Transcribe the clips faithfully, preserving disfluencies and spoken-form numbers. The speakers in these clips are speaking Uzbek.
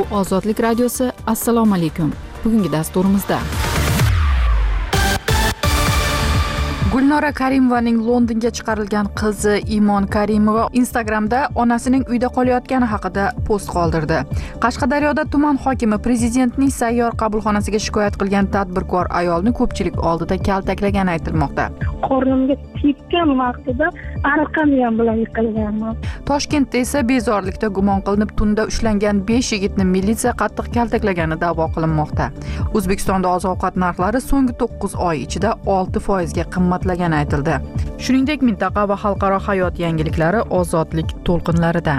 Ozodlik radiosi. Assalomu alaykum. Bugungi dasturimizda Gulnora Karimovaning Londonga chiqarilgan qizi Imon Karimova Instagramda onasining uyda qolayotgani haqida post qoldirdi. Qashqadaryoda tuman hokimi prezidentning sayyor qabulxonasiga shikoyat qilgan tadbirkor ayolni ko'pchilik oldida kaltaklagani aytilmoqda. Qornimga tekkan vaqtida arqam ham bilan yiqilganman. Toshkentda esa bezorilikda gumon qilinib tunda ushlangan besh yigitni militsiya qattiq kaltaklagani da'vo qilinmoqda. O'zbekistonda oziq-ovqat narxlari so'nggi to'qqiz oy ichida olti foizga qimmatlagani aytildi. Shuningdek, mintaqa va xalqaro hayot yangiliklari ozodlik to'lqinlarida.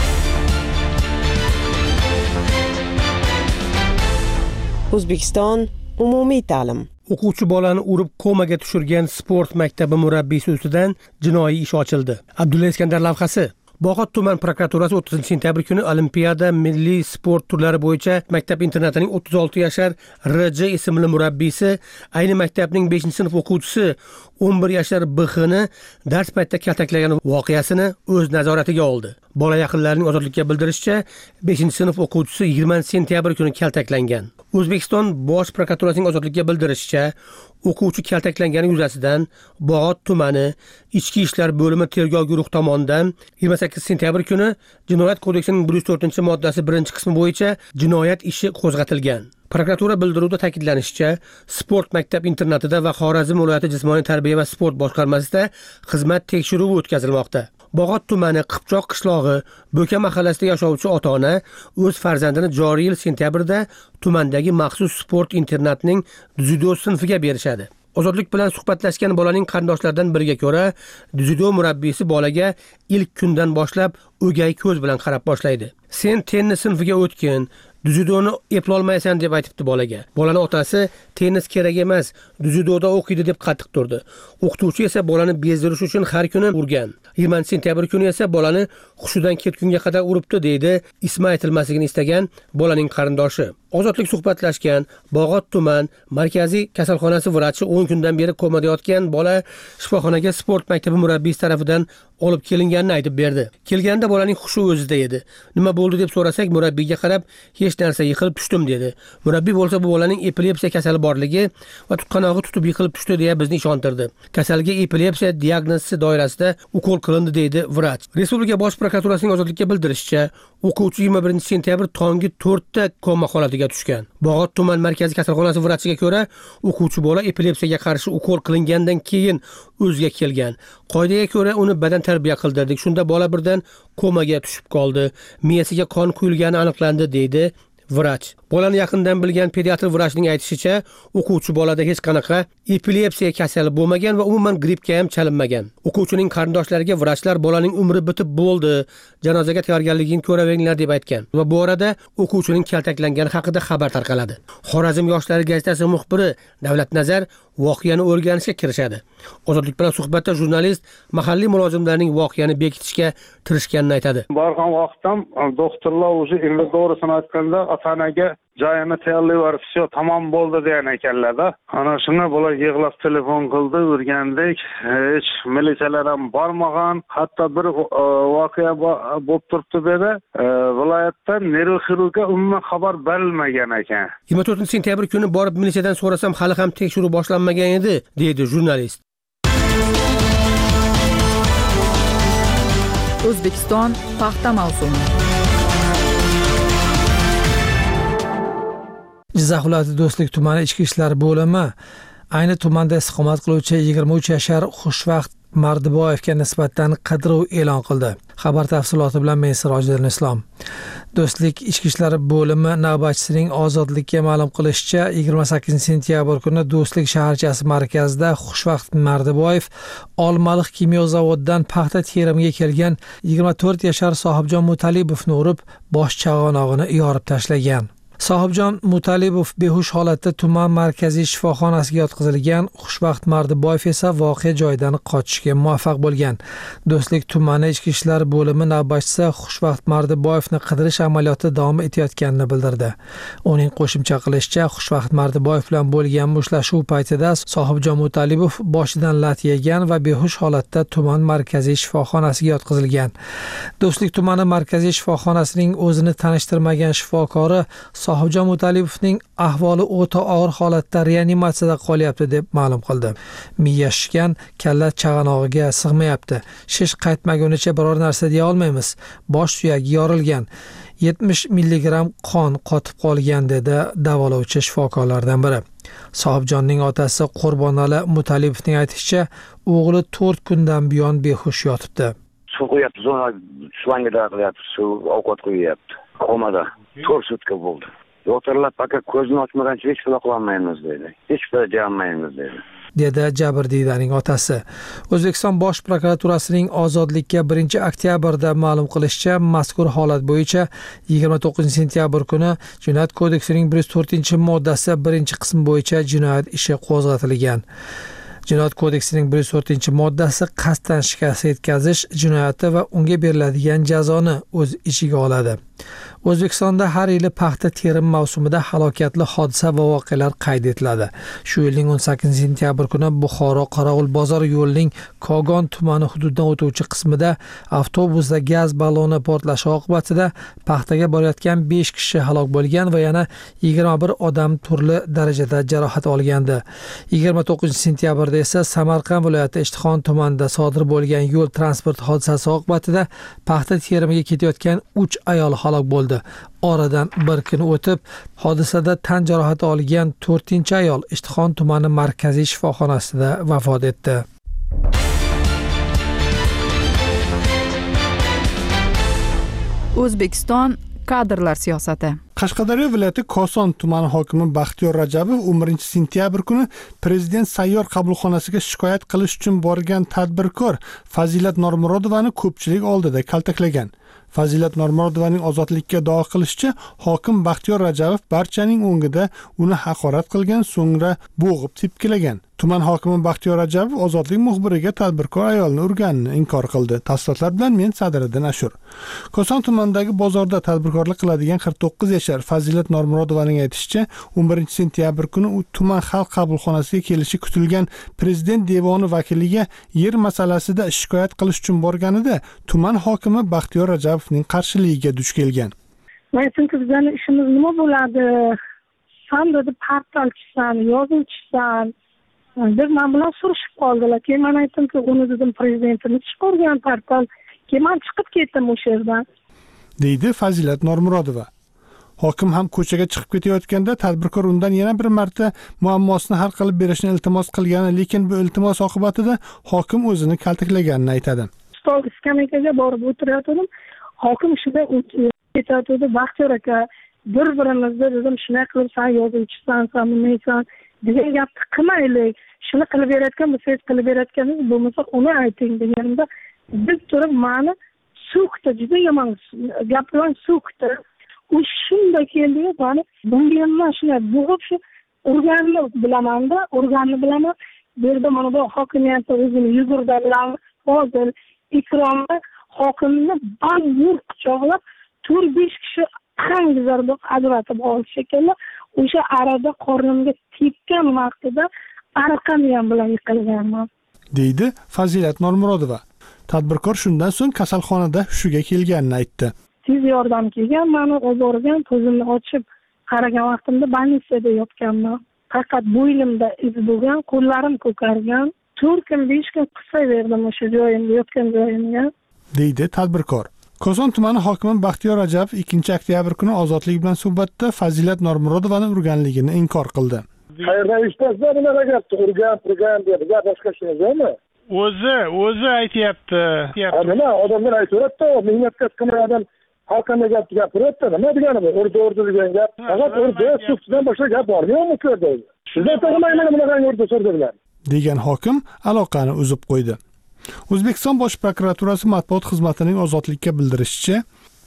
O'zbekiston umumiy ta'lim. O'quvchi bolani urib komaga tushirgan sport maktabi murabbiysi ustidan jinoiy ish ochildi. Abdulla Iskandar lavhasi. Bog'ot tuman prokuraturasi o'ttizinchi sentyabr kuni Olimpiada milliy sport turlari bo'yicha maktab internatining o'ttiz olti yashar R J ismli murabbiysi ayni maktabning beshinchi sinf o'quvchisi o'n bir yashar B X ni dars paytida kaltaklagan voqeasini o'z nazoratiga oldi. Bola yaqinlarining ozodlikka bildirishicha, beshinchi sinf o'quvchisi yigirmanchi sentyabr kuni kaltaklangan. O'zbekiston Bosh prokuraturasining ozodlikka bildirishicha, o'quvchi kaltaklangani yuzasidan Bog'ot tumani Ichki ishlar bo'limi tergov guruhi tomonidan yigirma sakkizinchi sentyabr kuni Jinoyat kodeksining bir yuz to'rtinchi moddasi birinchi qismi bo'yicha jinoyat ishi qo'zg'atilgan. Prokuratura bildiruvida ta'kidlanishicha, sport maktab internatida va Xorazm viloyati jismoniy tarbiya va sport boshqarmasida xizmat tekshiruvi o'tkazilmoqda. Bog'ot tumani Qipchoq qishlog'i Bo'ka mahallasida yashovchi ota-ona o'z farzandini joriy yil sentyabrda tumandagi maxsus sport internatining dzyudo sinfiga berishadi. Ozodlik bilan suhbatlashgan bolaning qarindoshlaridan biriga ko'ra, dzyudo murabbiysi bolaga ilk kundan boshlab o'gay ko'z bilan qarab boshlaydi. Sen tennis sinfiga o'tgin, dzyudoni eplolmaysan deb aytibdi bolaga. Bolaning otasi tennis kerak emas, dzyudoda o'qiydi deb qattiq turdi. O'qituvchi esa bolani bezdirish uchun har kuni urgan. yigirmanchi sentyabr kuni esa bolani hushidan ketgunga qadar uribdi, deydi ismi aytilmasligini istagan bolaning qarindoshi. Ozodlik suhbatlashgan Bog'ot tuman markaziy kasalxonasi vrachi o'n kundan beri komada yotgan bola shifoxonaga sport maktabi murabbiysi tarafidan olib kelinganini aytib berdi. Kelganda bolaning hushi o'zida edi. Nima bo'ldi deb so'rasak, murabbiyga qarab hech narsa, yiqilib tushdim dedi. Murabbiy bo'lsa bu bolaning epilepsiya kasali borligi va tutqanog'i tutib yiqilib tushdi deya bizni ishontirdi. Kasalga epilepsiya diagnozi doirasida ukol qilindi, deydi vrach. Respublika Bosh prokuraturasining ozodlikka bildirishicha, o'quvchi yigirma birinchi sentyabr tongi to'rtda koma holatiga tushgan. Bog'ot tuman markaziy kasalxonasi vrachiga ko'ra, o'quvchi bola epilepsiyaga qarshi ukol qilingandan keyin o'ziga kelgan. Qoidaga ko'ra uni badan tarbiya qildirdik. Shunda bola birdan komaga tushib qoldi. Miyasiga qon quyilgani aniqlandi, deydi vrach. Bolani yaqindan bilgan pediatr vrachning aytishicha, o'quvchi bolada hech qanaqa epilepsiya kasali bo'lmagan va umuman grippga ham chalinmagan. O'quvchining qarindoshlariga vrachlar bolaning umri bitib bo'ldi, janozaga tayyorgarligini ko'raveringlar deb aytgan va bu orada o'quvchining kaltaklangani haqida xabar tarqaladi. Xorazm yoshlari gazetasi muxbiri Davlat Nazar voqeani o'rganishga kirishadi. Ozodlik bilan suhbatda jurnalist mahalliy mulozimlarning voqeani bekitishga tirishganini aytadi. Borgan vaqtdan doktorlar o'zi endi to'g'risini aytganda ota-onaga joyini tayyorlayverib, "Все, tamom bo'ldi" degan ekanlar-da. Ana shunga bular yig'lab telefon qildi, o'rgandik. Hech militsiyalar ham bormagan. Hatto bir voqea bo'lib turibdi dedi. Viloyatdan neyroxirurgga umuman xabar berilmagan ekan. yigirma to'rtinchi sentyabr kuni borib militsiyadan so'rasam, hali ham tekshiruv boshlanmagan edi, deydi jurnalist. O'zbekiston paxta mavsumi. Jizzax viloyati Do'stlik tumani ichki ishlar bo'limi ayni tumanda istiqomat qiluvchi yigirma uch yashar Xushvaqt Mardiboyevga nisbatan qidiruv e'lon qildi. Xabar tafsiloti bilan men Sirojiddin Islom. Do'stlik ichki ishlar bo'limi navbatchisining ozodlikka ma'lum qilishicha, yigirma sakkizinchi sentyabr kuni Do'stlik shaharchasi markazida Xushvaqt Mardiboyev Olmaliq kimyo zavodidan paxta terimiga kelgan yigirma to'rt yashar Sohibjon Mutalibovni urib, bosh chag'anog'ini yorib tashlagan. Sohibjon Mutalibov behush holatda tuman markaziy shifoxonasiga yotqizilgan, Xushvaqt Mardiboyev esa voqea joyidan qochishga muvaffaq bo'lgan. Do'stlik tumani ichki ishlar bo'limi navbatchisi Xushvaqt Mardiboyevni qidirish amaliyoti davom etayotganini bildirdi. Uning qo'shimcha qilishicha, Xushvaqt Mardiboyev bilan bo'lgan mushtlashuv paytida Sohibjon Mutalibov boshidan lat yegan va behush holatda tuman markaziy shifoxonasiga yotqizilgan. Do'stlik tumani markaziy shifoxonasining o'zini tanishtirmagan shifokori Sohibjon Mutalibovning ahvoli o'ta og'ir holatda reanimatsiyada qolyapti deb ma'lum qildi. Miya shishgan, kalla chag'anog'iga sig'mayapti. Shish qaytmagunicha biror narsa deya olmaymiz. Bosh suyagi yorilgan. yetmish milligram qon qotib qolgan dedi davolovchi shifokorlardan biri. Sohibjonning otasi Qurbonali Mutalibovning aytishicha, o'g'li to'rt kundan buyon behush yotibdi. Suv qo'yapti, zona slangida qilyapti, suv ovqat qo'yyapti. Komada to'rt sutka bo'ldi. Doktorlar faqat ko'zni ochmagancha hech qila qilolmaymiz dedi. Hech qila olmaymiz dedi. dedi jabrdiydaning otasi. O'zbekiston Bosh prokuraturasining ozodlikka birinchi oktyabrda ma'lum qilishicha, mazkur holat bo'yicha yigirma to'qqizinchi sentyabr kuni Jinoyat kodeksining bir yuz to'rtinchi moddasi birinchi qism bo'yicha jinoyat ishi qo'zg'atilgan. Jinoyat kodeksining bir yuz to'rtinchi moddasi qasddan shikast yetkazish jinoyati va unga beriladigan jazoni o'z ichiga oladi. O'zbekistonda har yili paxta terim mavsumida halokatli hodisa va voqealar qayd etiladi. Shu yilning o'n sakkizinchi sentyabr kuni Buxoro Qorovulbozor yo'lining Kogon tumani hududidan o'tuvchi qismida avtobusda gaz balloni portlashi oqibatida paxtaga borayotgan besh kishi halok bo'lgan va yana yigirma bir odam turli darajada jarohat olgandi. yigirma to'qqizinchi sentyabrda esa Samarqand viloyati Ishtixon tumanida sodir bo'lgan yo'l transport hodisasi oqibatida paxta terimiga ketayotgan uch ayol halok bo'ldi. Oradan bir kun o'tib, hodisada tan jarohati olgan to'rtinchi ayol Ishtixon tumani markaziy shifoxonasida vafot etdi. O'zbekiston kadrlar siyosati. Qashqadaryo viloyati Koson tumani hokimi Baxtiyor Rajabov o'n birinchi sentyabr kuni prezident sayyor qabulxonasiga shikoyat qilish uchun borgan tadbirkor Fazilat Normurodovani ko'pchilik oldida kaltaklagan. Fazilat Normurodovaning ozodlikka da'vo qilishicha, hokim Baxtiyor Rajabov barchaning o'ngida uni haqorat qilgan, so'ngra bo'g'ib tepkilagan. Tuman hokimi Baxtiyor Rajabov ozodlik muxbiriga tadbirkor ayolni urganini inkor qildi. Tafsilotlar bilan men Sadiriddin Ashur. Koson tumanidagi bozorda tadbirkorlik qiladigan qirq to'qqiz yashar Fazilat Normurodovaning aytishicha, o'n birinchi sentyabr kuni u tuman xalq qabulxonasiga kelishi kutilgan prezident devoni vakiliga yer masalasida shikoyat qilish uchun borganida tuman hokimi Baxtiyor Rajabovning qarshiligiga duch kelgan. Men chunki bizning ishimiz nima bo'ladi? Sen dedi portalchisan, yozuvchisan deb men bilan surishib qoldilar. Keyin men aytdimki, uni dedim prezidentimiz chiqargan portal. Keyin men chiqib ketdim o'sha yerdan. deydi Fazilat Normurodova. Hokim ham ko'chaga chiqib ketayotganda tadbirkor undan yana bir marta muammosini hal qilib berishni iltimos qilgani, lekin bu iltimos oqibatida hokim o'zini kaltaklaganini aytadi. Stol skameykaga borib o'tirayotgandim. Hokim shunday aytadi, Baxtiyor aka, bir-birimizni dedim, shunday qilib sen yozuvchisan, sen neysan degan gapni qilmaylik. Shuni qilib berayotgan bo'lsangiz qilib berayotganingiz bo'lmasa uni ayting deganimda, biz turib meni so'kdi, juda yomon gap bilan so'kdi. U shunday keldi, meni bunga ham shunday bo'g'ib shu urganini bilaman-da, urganini bilaman. Bu yerda mana bu hokimiyatda o'zini yugurda bilan hozir ikromda hokimni band yur quchoqlab to'rt besh kishi qangizar bo'lib ajratib oldi shekilli. O'sha arada qornimga tepgan vaqtida arqamiyam bilan yiqilganman, deydi Fazilat Normurodova. Tadbirkor shundan so'ng kasalxonada hushiga kelganini aytdi. Tez yordam kelgan, meni olib borgan, ko'zimni ochib qaragan vaqtimda больницada yotganman. Faqat bo'ynimda iz bo'lgan, qo'llarim ko'kargan. to'rt kun besh kun qisaverdim o'sha joyimga, yotgan joyimga, deydi tadbirkor. Koson tumani hokimi Baxtiyor Rajabov ikkinchi oktyabr kuni ozodlik bilan suhbatda Fazilat Normurodovani urganligini inkor qildi. Qayerdan eshitasiz, nima gapni urgan, urgan deb boshqa ishmi? O'zi, o'zi aytayapti. Nima odamlar aytayapti, mehnat qilgan odam halqanda gap gapiryapti, nima degani bu? Urdi, urdi degan gap. Faqat urdi, suftidan boshqa gap bormi yo'qmi bu yerda? Sizlar tag'mayman bunaqa urdi, surdi bilan. degan hokim aloqani uzib qo'ydi. O'zbekiston Bosh prokuraturasi matbuot xizmatining ozodlikka bildirishicha,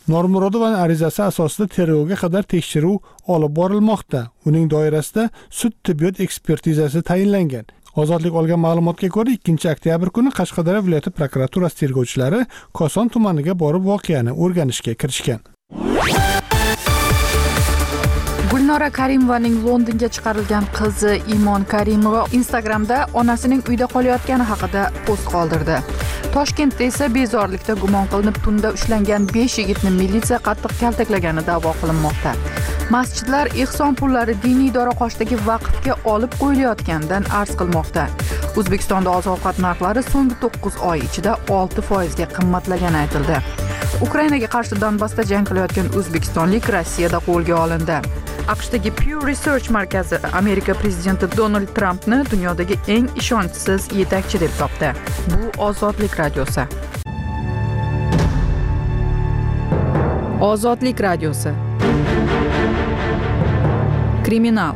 Normurodovaning arizasi asosida tergovga qadar tekshiruv olib borilmoqda. Uning doirasida sud tibbiyot ekspertizasi tayinlangan. Ozodlik olgan ma'lumotga ko'ra, ikkinchi oktyabr kuni Qashqadaryo viloyati prokuraturasi tergovchilari Koson tumaniga borib voqeani o'rganishga kirishgan. Gulnora Karimovaning Londonga chiqarilgan qizi Imon Karimova Instagramda onasining uyda qolayotgani haqida post qoldirdi. Toshkentda esa bezorilikda gumon qilinib tunda ushlangan besh yigitni militsiya qattiq kaltaklagani da'vo qilinmoqda. Masjidlar ehson pullari diniy idora qoshidagi vaqfga olib qo'yilayotganidan arz qilmoqda. O'zbekistonda oziq-ovqat narxlari so'nggi to'qqiz oy ichida olti foizga qimmatlagani aytildi. Ukrainaga qarshi Donbassda jang qilayotgan o'zbekistonlik Rossiyada qo'lga olindi. AQShdagi Pew Research markazi Amerika prezidenti Donald Trampni dunyodagi eng ishonchsiz yetakchi deb topdi. Bu Ozodlik radiosi. Ozodlik radiosi. Kriminal.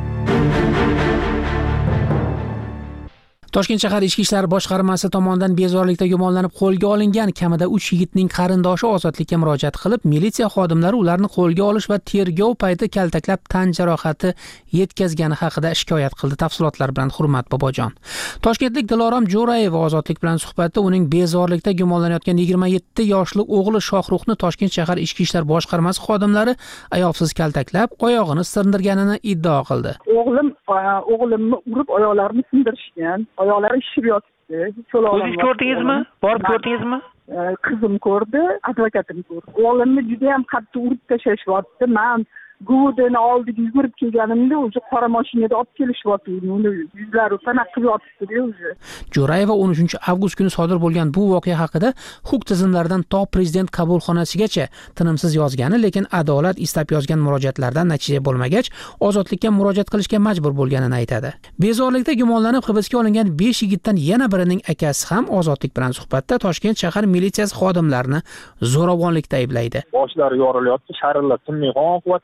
Toshkent shahar Ichki ishlar boshqarmasi tomonidan bezorilikda gumonlanib qo'lga olingan kamida uch yigitning qarindoshi ozodlikka murojaat qilib, militsiya xodimlari ularni qo'lga olish va tergov payti kaltaklab tan jarohati yetkazgani haqida shikoyat qildi. Tafsilotlar bilan Hurmat Bobojon. Toshkentlik Dilorom Jo'rayeva Ozodlik bilan suhbatda uning bezorilikda gumonlanayotgan yigirma yetti yoshli o'g'li Shohruxni Toshkent shahar Ichki ishlar boshqarmasi xodimlari ayovsiz kaltaklab, oyog'ini sindirganini iddao qildi. O'g'lim o'g'limni urib oyoqlarini sindirishgan. Oyoqlari shishib yotibdi. O'zingiz ko'rdingizmi? Borib ko'rdingizmi? Qizim ko'rdi, advokatim ko'rdi. O'g'limni juda ham qattiq urib tashlashyapti. Men Gudeni oldiga yugurib kelganimda o'sha qora mashinada olib kelishyapti. Uni yuzlari tanaqqib yotibdi o'zi. Jo'rayeva o'n uchinchi avgust kuni sodir bo'lgan bu voqea haqida huquq tizimlaridan to prezident qabulxonasigacha tinimsiz yozgani, lekin adolat istab yozgan murojaatlardan natija bo'lmagach, ozodlikka murojaat qilishga majbur bo'lganini aytadi. Bezorilikda gumonlanib hibsga olingan besh yigitdan yana birining akasi ham Ozodlik bilan suhbatda Toshkent shahar militsiyasi xodimlarini zo'ravonlikda ayblaydi. Boshlari yorilyapti, sharillab tinmay qon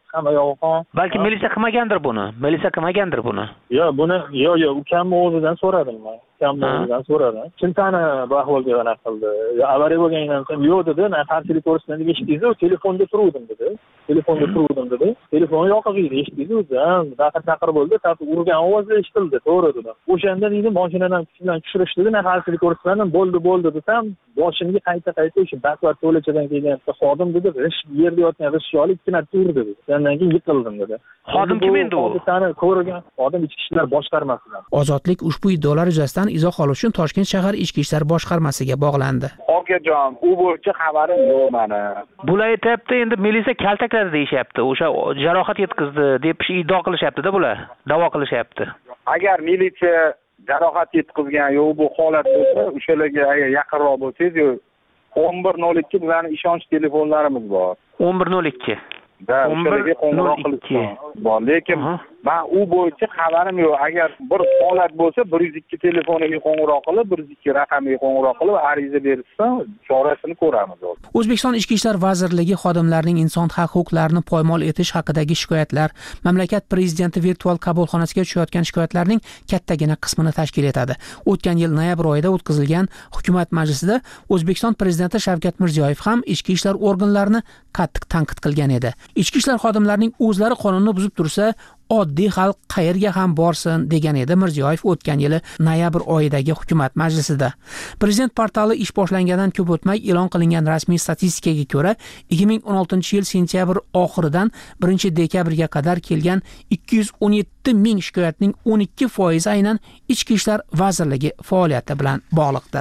balki militsiya qilmagandir buni. Militsiya qilmagandir buni. Yo'q, buni yo'q, yo'q, ukamni o'zidan so'radim men. Ukamni o'zidan so'radim. Chintani bahvolga anaqa qildi. Avariya bo'lganidan so'ng yo'q dedi, men qarshilik ko'rsatdim deb eshitdingiz, telefonda turuvdim dedi. Telefonda turuvdim dedi. Telefon yoqib edi, eshitdingiz o'zi. Daqir taqir bo'ldi, tap urgan ovoz eshitildi, to'g'ri dedi. O'shanda deydi, mashinadan kuchlan tushirishdi, men qarshilik ko'rsatdim, bo'ldi, bo'ldi desam, boshimga qayta-qayta o'sha baqvat to'lachadan kelgan xodim dedi, "G'ish yerda yotgan g'ishni olib ikkina turdi" dedi. Undan keyin yiqildim dedi. Xodim kim endi u? Sani ko'rgan xodim Ichki ishlar boshqarmasidan. Ozodlik ushbu iddaolar yuzasidan izoh olish uchun Toshkent shahar Ichki ishlar boshqarmasiga bog'landi. Okajon, u bo'yicha xabarim yo'q meni. Bular aytayapti, endi militsiya kaltakladi deyishyapti. O'sha jarohat yetkazdi deb iddao qilishyapti-da bular. Da'vo qilishyapti. Agar militsiya jarohat yetkazgan yo'q bu holat bo'lsa, o'shalarga agar yaqinroq bo'lsangiz, o'n bir nol ikki bizning ishonch telefonlarimiz bor. o'n bir nol ikki. Da, o'shalarga qo'ng'iroq qilishgan bor, lekin men u bo'yicha xabarim yo'q. Agar bir holat bo'lsa, bir yuz ikki telefoniga qo'ng'iroq qilib, bir yuz ikki raqamiga qo'ng'iroq qilib, ariza berishsa, chorasini ko'ramiz. O'zbekiston Ichki ishlar vazirligi xodimlarining inson huquqlarini poymol etish haqidagi shikoyatlar mamlakat prezidenti virtual qabulxonasiga tushayotgan shikoyatlarning kattagina qismini tashkil etadi. O'tgan yil noyabr oyida o'tkazilgan hukumat majlisida O'zbekiston prezidenti Shavkat Mirziyoyev ham ichki ishlar organlarini qattiq tanqid qilgan edi. Ichki ishlar xodimlarining o'zlari qonunni buzib tursa, oddiy xalq qayerga ham borsin degan edi Mirziyoyev o'tgan yili noyabr oyidagi hukumat majlisida. Prezident portali ish boshlangandan ko'p o'tmay e'lon qilingan rasmiy statistikaga ko'ra, ikki ming o'n oltinchi yil sentyabr oxiridan birinchi dekabrga qadar kelgan ikki yuz o'n yetti ming shikoyatning o'n ikki foizi aynan Ichki ishlar vazirligi faoliyati bilan bog'liqdir.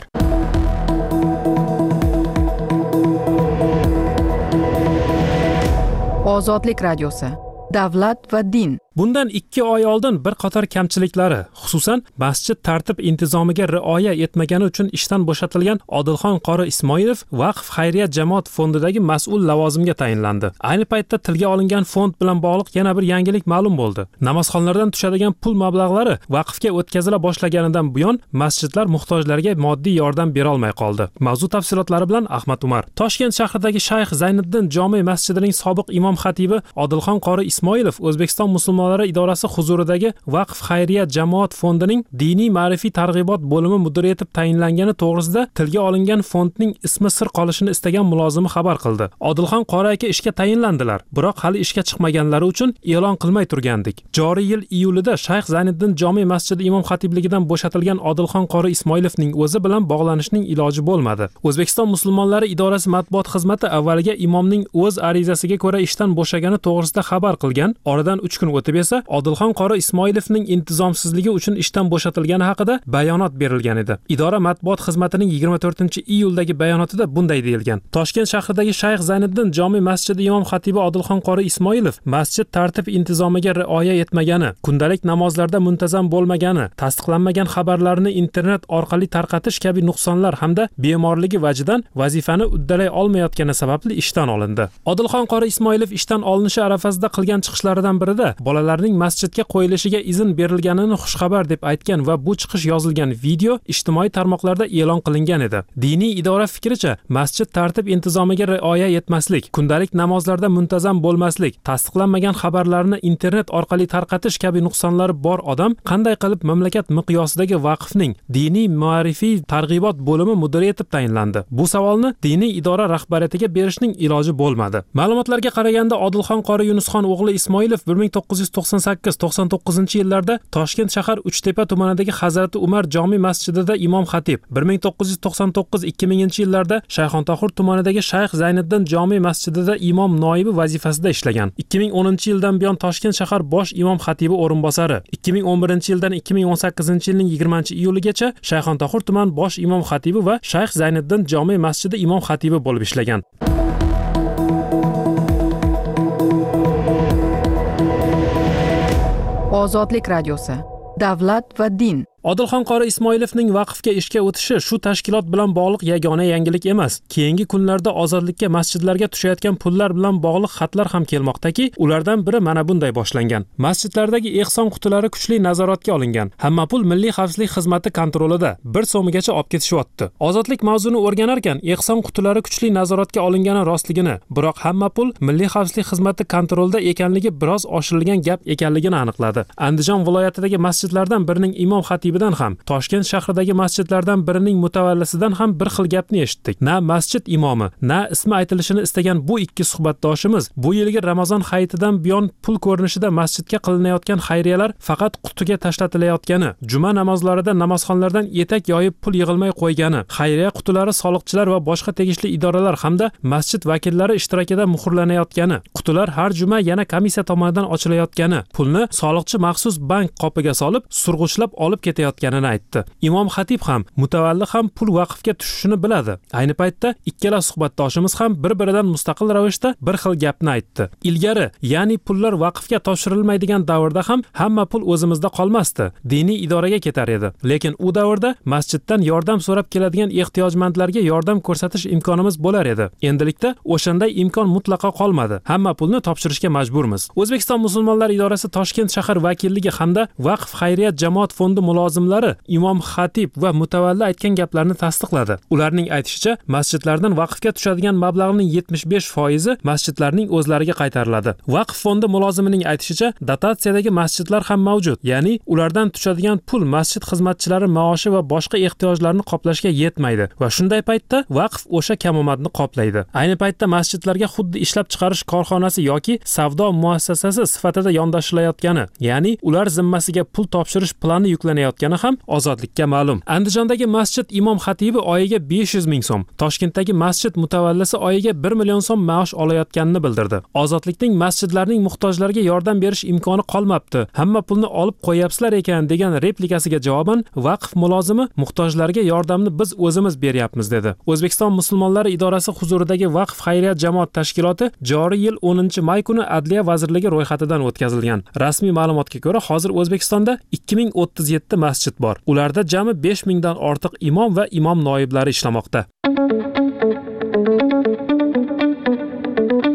Ozodlik radiosi. Davlat va din. Bundan ikki oy oldin bir qator kamchiliklari, xususan masjid tartib intizomiga rioya etmagani uchun ishdan bo'shatilgan Odilxon qori Ismoilov Vaqf xayriyat jamoat fondidagi mas'ul lavozimga tayinlandi. Ayni paytda tilga olingan fond bilan bog'liq yana bir yangilik ma'lum bo'ldi. Namozxonlardan tushadigan pul mablag'lari vaqfga o'tkazila boshlaganidan buyon masjidlar muhtojlarga moddiy yordam bera olmay qoldi. Mavzu tafsilotlari bilan Ahmad Umar. Toshkent shahridagi Shayx Zayniddin jome masjidining sobiq imom xatibi Odilxon qori Ismoilov O'zbekiston musulmon musulmonlari idorasi huzuridagi Vaqf xayriya jamoat fondining diniy ma'rifiy targ'ibot bo'limi mudiri etib tayinlangani to'g'risida tilga olingan fondning ismi sir qolishini istagan mulozimi xabar qildi. Odilxon qori aka ishga tayinlandilar, biroq hali ishga chiqmaganlari uchun e'lon qilmay turgandik. Joriy yil iyulida Shayx Zayniddin jome masjidi imom xatibligidan bo'shatilgan Odilxon qori Ismoilovning o'zi bilan bog'lanishning iloji bo'lmadi. O'zbekiston musulmonlari idorasi matbuot xizmati avvaliga imomning o'z arizasiga ko'ra ishdan bo'shagani to'g'risida xabar qilgan. Oradan uch kun o'tib esa Odilxon qori Ismoilovning intizomsizligi uchun ishdan bo'shatilgani haqida bayonot berilgan edi. Idora matbuot xizmatining yigirma to'rtinchi iyuldagi bayonotida bunday deyilgan: Toshkent shahridagi Shayx Zayniddin jome masjidi imom xatibi Odilxon qori Ismoilov masjid tartib intizomiga rioya etmagani, kundalik namozlarda muntazam bo'lmagani, tasdiqlanmagan xabarlarni internet orqali tarqatish kabi nuqsonlar hamda bemorligi vajidan vazifani uddalay olmayotgani sababli ishdan olindi. Odilxon qori Ismoilov ishdan olinishi arafasida qilgan chiqishlaridan birida bolalarning masjidga qo'yilishiga izn berilganini xushxabar deb aytgan va bu chiqish yozilgan video ijtimoiy tarmoqlarda e'lon qilingan edi. Diniy idora fikricha, masjid tartib intizomiga rioya etmaslik, kundalik namozlarda muntazam bo'lmaslik, tasdiqlanmagan xabarlarni internet orqali tarqatish kabi nuqsonlari bor odam qanday qilib mamlakat miqyosidagi vaqfning diniy ma'rifiy targ'ibot bo'limi mudiri etib tayinlandi? Bu savolni diniy idora rahbariyatiga berishning iloji bo'lmadi. Ma'lumotlarga qaraganda Odilxon qori Yunusxon o'g'li Ismoilov bir ming to'qqiz yuz to'qson sakkiz to'qson to'qqizinchi yillarda Toshkent shahar Uchtepa tumanidagi Hazrati Umar jome masjidida imom xatib, bir ming to'qqiz yuz to'qson to'qqiz ikki minginchi yillarda Shayxontohur tumanidagi Shayx Zayniddin jome masjidida imom noibi vazifasida ishlagan. ikki ming o'ninchi yildan buyon Toshkent shahar bosh imom xatibi o'rinbosari, ikki ming o'n birinchi yildan ikki ming o'n sakkizinchi yilning yigirmanchi iyuligacha Shayxontohur tuman bosh imom xatibi va Shayx Zayniddin jome masjidi imom xatibi bo'lib ishlagan. Ozodlik radiosi, davlat va din. Odilxon qori Ismoilovning vaqfga ishga o'tishi shu tashkilot bilan bog'liq yagona yangilik emas. Keyingi kunlarda ozodlikka masjidlarga tushayotgan pullar bilan bog'liq xatlar ham kelmoqdaki, ulardan biri mana bunday boshlangan. Masjidlardagi ehson qutilari kuchli nazoratga olingan. Hamma pul Milliy xavfsizlik xizmati kontrolida bir so'migacha olib ketishyapti. Ozodlik mavzuni o'rganarkan, ehson qutilari kuchli nazoratga olingani rostligini, biroq hamma pul Milliy xavfsizlik xizmati kontrolida ekanligi biroz oshirilgan gap ekanligini aniqladi. Andijon viloyatidagi masjidlardan birining imom xatibi ham Toshkent shahridagi masjidlardan birining mutavallisidan ham bir xil gapni eshitdik. Na masjid imomi, na ismi aytilishini istagan bu ikki suhbatdoshimiz bu yilgi Ramazon hayitidan buyon pul ko'rinishida masjidga qilinayotgan xayriyalar faqat qutiga tashlatilayotgani, juma namozlarida namozxonlardan etak yoyib pul yig'ilmay qo'ygani, xayriya qutilari soliqchilar va boshqa tegishli idoralar hamda masjid vakillari ishtirokida muhrlanayotgani, qutilar har juma yana komissiya tomonidan ochilayotgani, pulni soliqchi maxsus bank qopiga solib, surg'uchlab olib ketayotgani etayotganini aytdi. Imom xatib ham, mutavalli ham pul vaqfga tushishini biladi. Ayni paytda ikkala suhbatdoshimiz ham bir-biridan mustaqil ravishda bir xil gapni aytdi. Ilgari, ya'ni pullar vaqfga topshirilmaydigan davrda ham hamma pul o'zimizda qolmasdi, diniy idoraga ketar edi. Lekin u davrda masjiddan yordam so'rab keladigan ehtiyojmandlarga yordam ko'rsatish imkonimiz bo'lar edi. Endilikda o'shanday imkon mutlaqo qolmadi. Hamma pulni topshirishga majburmiz. O'zbekiston musulmonlar idorasi Toshkent shahar vakilligi hamda Vaqf xayriyat jamoat fondi mulozimlari imom xatib va mutavalli aytgan gaplarni tasdiqladi. Ularning aytishicha, masjidlardan vaqfga tushadigan mablag'ning yetmish besh foizi masjidlarning o'zlariga qaytariladi. Vaqf fondi mulozimining aytishicha, dotatsiyadagi masjidlar ham mavjud, ya'ni ulardan tushadigan pul masjid xizmatchilari maoshi va boshqa ehtiyojlarni qoplashga yetmaydi va shunday paytda vaqf o'sha kamomadni qoplaydi. Ayni paytda masjidlarga xuddi ishlab chiqarish korxonasi yoki savdo muassasasi sifatida yondashilayotgani, ya'ni ular zimmasiga pul topshirish plani yuklanayotgani ham ozodlikka ma'lum. Andijondagi masjid imom xatibi oyiga besh yuz ming so'm, Toshkentdagi masjid mutavallisi oyiga bir million so'm maosh olayotganini bildirdi. Ozodlikning masjidlarning muhtojlarga yordam berish imkoni qolmabdi. Hamma pulni olib qo'yapsizlar ekan degan replikasiga javoban vaqf mulozimi muhtojlarga yordamni biz o'zimiz beryapmiz dedi. O'zbekiston musulmonlari idorasi huzuridagi Vaqf xayriyat jamoat tashkiloti joriy yil o'ninchi may kuni Adliya vazirligi ro'yxatidan o'tkazilgan. Rasmiy ma'lumotga ko'ra, hozir O'zbekistonda ikki ming o'ttiz yetti masjid bor. Ularda jami besh mingdan ortiq imom va imom noiblari ishlamoqda.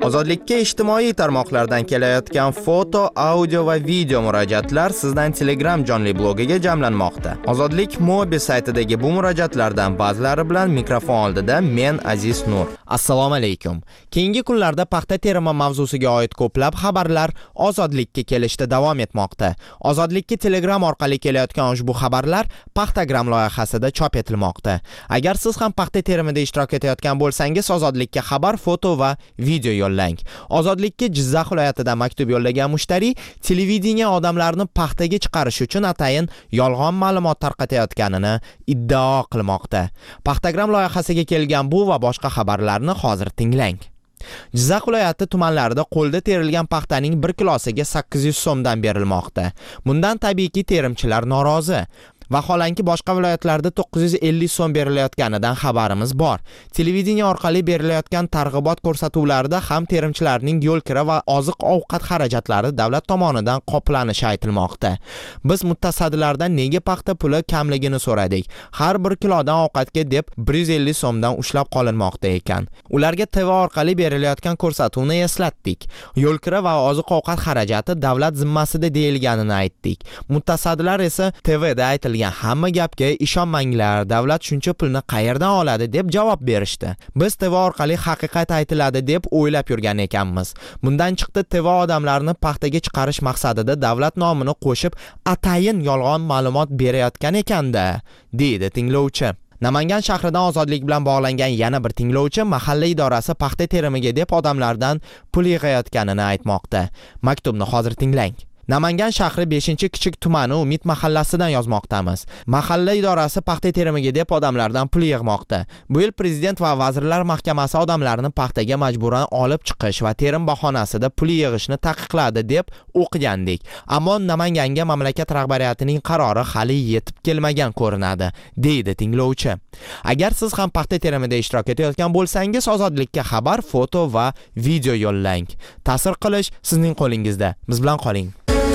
Ozodlikka ijtimoiy tarmoqlardan kelayotgan foto, audio va video murojaatlar sizdan Telegram jonli blogiga jamlanmoqda. Ozodlik Mobi saytidagi bu murojaatlardan ba'zilari bilan mikrofon oldida men Aziz Nur. Assalomu alaykum. Keyingi kunlarda paxta terimi mavzusiga oid ko'plab xabarlar Ozodlikka kelishda davom etmoqda. Ozodlikka Telegram orqali kelayotgan ushbu xabarlar Paxtagram loyihasida chop etilmoqda. Agar siz ham paxta terimida ishtirok etayotgan bo'lsangiz, Ozodlikka xabar, foto va video yo'llang. Ozodlikka Jizzax viloyatidan maktub yo'llagan mushtariy televideniya odamlarni paxtaga chiqarish uchun atayin yolg'on ma'lumot tarqatayotganini iddao qilmoqda. Paxtagram loyihasiga kelgan bu va boshqa xabarlarni hozir tinglang. Jizzax viloyati tumanlarida qo'lda terilgan paxtaning bir kilosiga sakkiz yuz so'mdan berilmoqda. Bundan tabiiyki terimchilar norozi. Vaholanki boshqa viloyatlarda to'qqiz yuz ellik so'm berilayotganidan xabarimiz bor. Televideniya orqali berilayotgan targ'ibot ko'rsatuvlarida ham terimchilarning yo'l kira va oziq-ovqat xarajatlari davlat tomonidan qoplanishi aytilmoqda. Biz mutasaddilardan nega paxta puli kamligini so'radik. Har bir kilodan ovqatga deb bir yuz ellik so'mdan ushlab qolinmoqda ekan. Ularga T V orqali berilayotgan ko'rsatuvni eslatdik. Yo'l kira va oziq-ovqat xarajati davlat zimmasida deyilganini aytdik. Mutasaddilar esa T Vda aytilgan hamma gapga ishonmanglar, davlat shuncha pulni qayerdan oladi deb javob berishdi. Biz T V orqali haqiqat aytiladi deb o'ylab yurgan ekanmiz. Bundan chiqdi T V odamlarni paxtaga chiqarish maqsadida davlat nomini qo'shib atayin yolg'on ma'lumot berayotgan ekanda, deydi tinglovchi. Namangan shahridan Ozodlik bilan bog'langan yana bir tinglovchi mahalla idorasi paxta terimiga deb odamlardan pul yig'ayotganini aytmoqda. Maktubni hozir tinglang. Namangan shahri beshinchi kichik tumani Umid mahallasidan yozmoqdamiz. Mahalla idorasi paxta terimiga deb odamlardan pul yig'moqda. Bu yil prezident va vazirlar mahkamasi odamlarni paxtaga majburan olib chiqish va terim bahonasida pul yig'ishni taqiqladi deb o'qigandik. Ammo Namanganga mamlakat rahbariyatining qarori hali yetib kelmagan ko'rinadi, deydi tinglovchi. Agar siz ham paxta terimida ishtirok etayotgan bo'lsangiz, Ozodlikka xabar, foto va video yo'llang. Ta'sir qilish sizning qo'lingizda. Biz bilan qoling.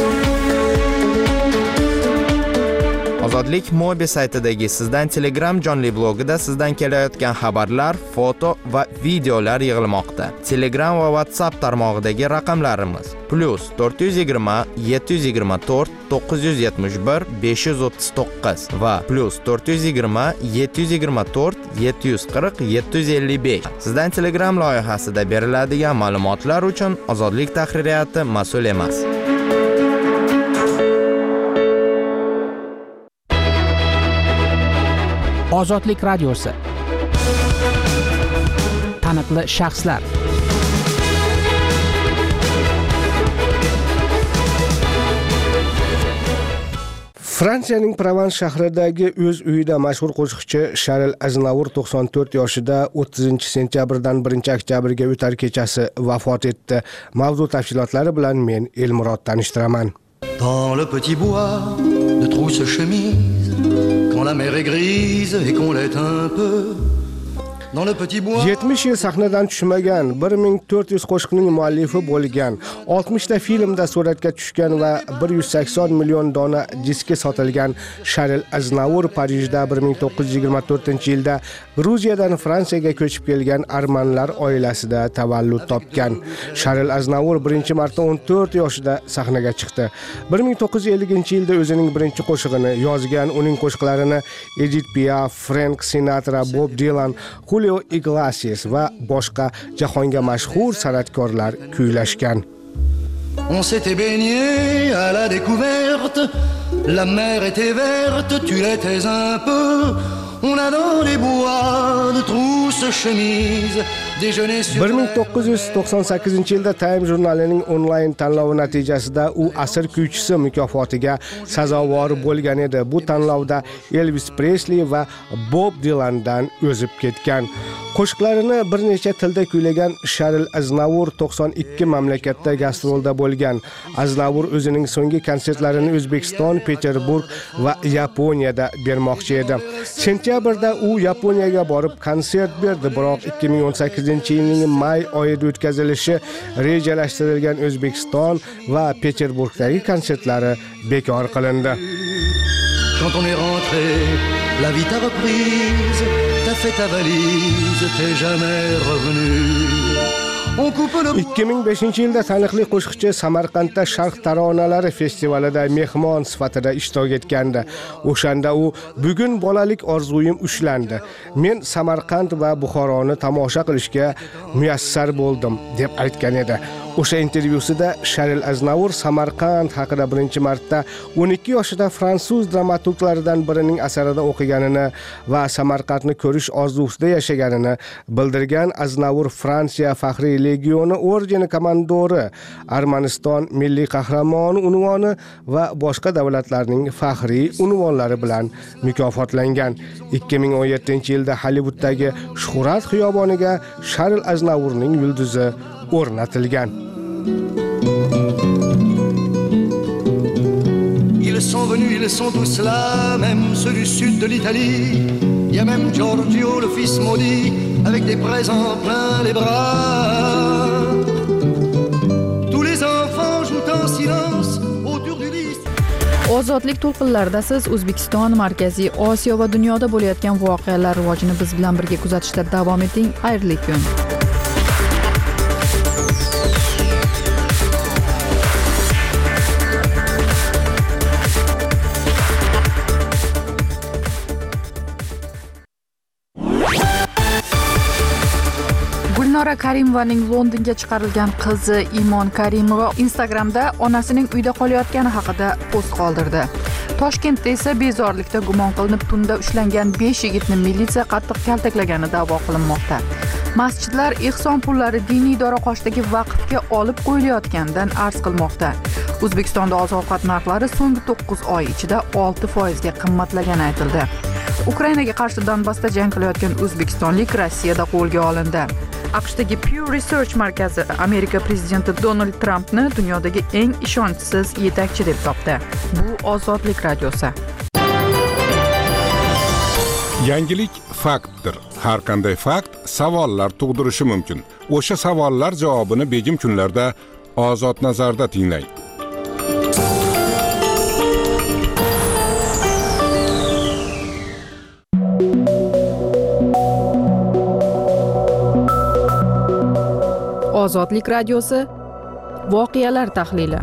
Ozodlik Mobi saytidagi sizdan Telegram jonli blogida sizdan kelayotgan xabarlar, foto va videolar yig'ilmoqda. Telegram va WhatsApp tarmog'idagi raqamlarimiz plus to'rt yuz yigirma yetti yuz yigirma to'rt to'qqiz yuz yetmish bir besh yuz o'ttiz to'qqiz va plus to'rt yuz yigirma yetti yuz yigirma to'rt yetti yuz qirq yetti yuz ellik besh. Sizdan Telegram loyihasida beriladigan ma'lumotlar uchun Ozodlik tahririyati mas'ul emas. Ozodlik radiosi. Taniqli shaxslar. Fransiyaning Provans shahridagi o'z uyida mashhur qo'shiqchi Sharil Aznavour to'qson to'rt yoshida o'ttizinchi sentyabrdan birinchi oktyabrga o'tar kechasi vafot etdi. Mavzu tafsilotlari bilan men Elmurod tanishtiraman. Dans le petit bois de trousse chemise, quand la mer est grise et qu'on l'est un peu, dans le petit bois. yetmish yil sahnadan tushmagan, bir ming to'rt yuz qo'shiqning muallifi bo'lgan, oltmish ta filmda suratga tushgan va bir yuz sakson million dona diski sotilgan Sharil Aznavour Parijda bir ming to'qqiz yuz yigirma to'rtinchi yilda Gruziyadan Fransiyaga ko'chib kelgan armanlar oilasida tavallud topgan. Sharil Aznavour birinchi marta o'n to'rt yoshida sahnaga chiqdi. bir ming to'qqiz yuz ellinchi yilda o'zining birinchi qo'shig'ini yozgan. Uning qo'shiqlarini Edith Piaf, Frank Sinatra, Bob Dylan, Julio Iglesias va boshqa jahonga mashhur san'atkorlar kuylashgan. On s'était baigné à la découverte, la mer était verte, tu l'étais un peu. On a dans les bois de trousses chemises déjeuner sur. bir ming to'qqiz yuz to'qson sakkizinchi yilda Time jurnalining onlayn tanlovi natijasida u asr kuychisi mukofotiga sazovor bo'lgan edi. Bu tanlovda Elvis Presley va Bob Dylandan o'zib ketgan. Qo'shiqlarini bir necha tilda kuylagan Sharil Aznavour to'qson ikki mamlakatda gastrolda bo'lgan. Aznavour o'zining so'nggi konsertlarini O'zbekiston, Peterburg va Yaponiyada bermoqchi edi. Sentyabrda u Yaponiyaga borib konsert berdi, biroq ikki ming o'n sakkizinchi yilning may oyida o'tkazilishi rejalashtirilgan O'zbekiston va Peterburgdagi konsertlari bekor qilindi. Quand on est rentré, la vie t'a reprise, t'as fait ta valise, t'es jamais revenu. on coupe le bois. ikki ming beshinchi yilda taniqli qo'shiqchi Samarqandda Sharq taronalari festivalida mehmon sifatida ishtirok etgandi. O'shanda u bugun bolalik orzuyim ushlandi. Men Samarqand va Buxoroni tomosha qilishga muyassar bo'ldim deb aytgan edi. O'sha intervyusida Sharil Aznavur Samarqand haqida birinchi marta o'n ikki yoshida fransuz dramaturglaridan birining asarida o'qiganini va Samarqandni ko'rish orzusida yashaganini bildirgan Aznavur Fransiya faxriy legioni ordeni komandori, Armaniston milliy qahramoni unvoni va boshqa davlatlarning faxriy unvonlari bilan mukofotlangan. ikki ming o'n yettinchi yilda Hollivuddagi Shuhrat xiyoboniga Sharil Aznavurning yulduzi o'rnatilgan. Ils sont venus, ils sont tous là, même ceux du sud de l'Italie. Il y a même Giorgio, le fils maudit, avec des présents plein les bras. Tous les enfants jouent en silence autour du lit. Ozodlik to'lqinlarida siz O'zbekiston, Markaziy Osiyo va dunyoda bo'layotgan voqealar rivojini biz bilan birga kuzatishda davom eting. Xayrli kun. Gulnora Karimovaning Londonga chiqarilgan qizi Imon Karimova Instagramda onasining uyda qolayotgani haqida post qoldirdi. Toshkentda esa bezorilikda gumon qilinib tunda ushlangan besh yigitni militsiya qattiq kaltaklagani da'vo qilinmoqda. Masjidlar ehson pullari diniy idora qoshidagi vaqfga olib qo'yilayotganidan arz qilmoqda. O'zbekistonda oziq-ovqat narxlari so'nggi to'qqiz oy ichida olti foizga qimmatlagani aytildi. Ukrainaga qarshi Donbassda jang qilayotgan o'zbekistonlik Rossiyada qo'lga olindi. AQShdagi Pew Research markazi Amerika prezidenti Donald Trampni dunyodagi eng ishonchsiz yetakchi deb topdi. Bu Ozodlik radiosi. Yangilik faktdir. Har qanday fakt savollar tug'dirishi mumkin. O'sha savollar javobini begim kunlarda Ozod nazarda tinglang. Ozodlik radiosi voqealar tahlili.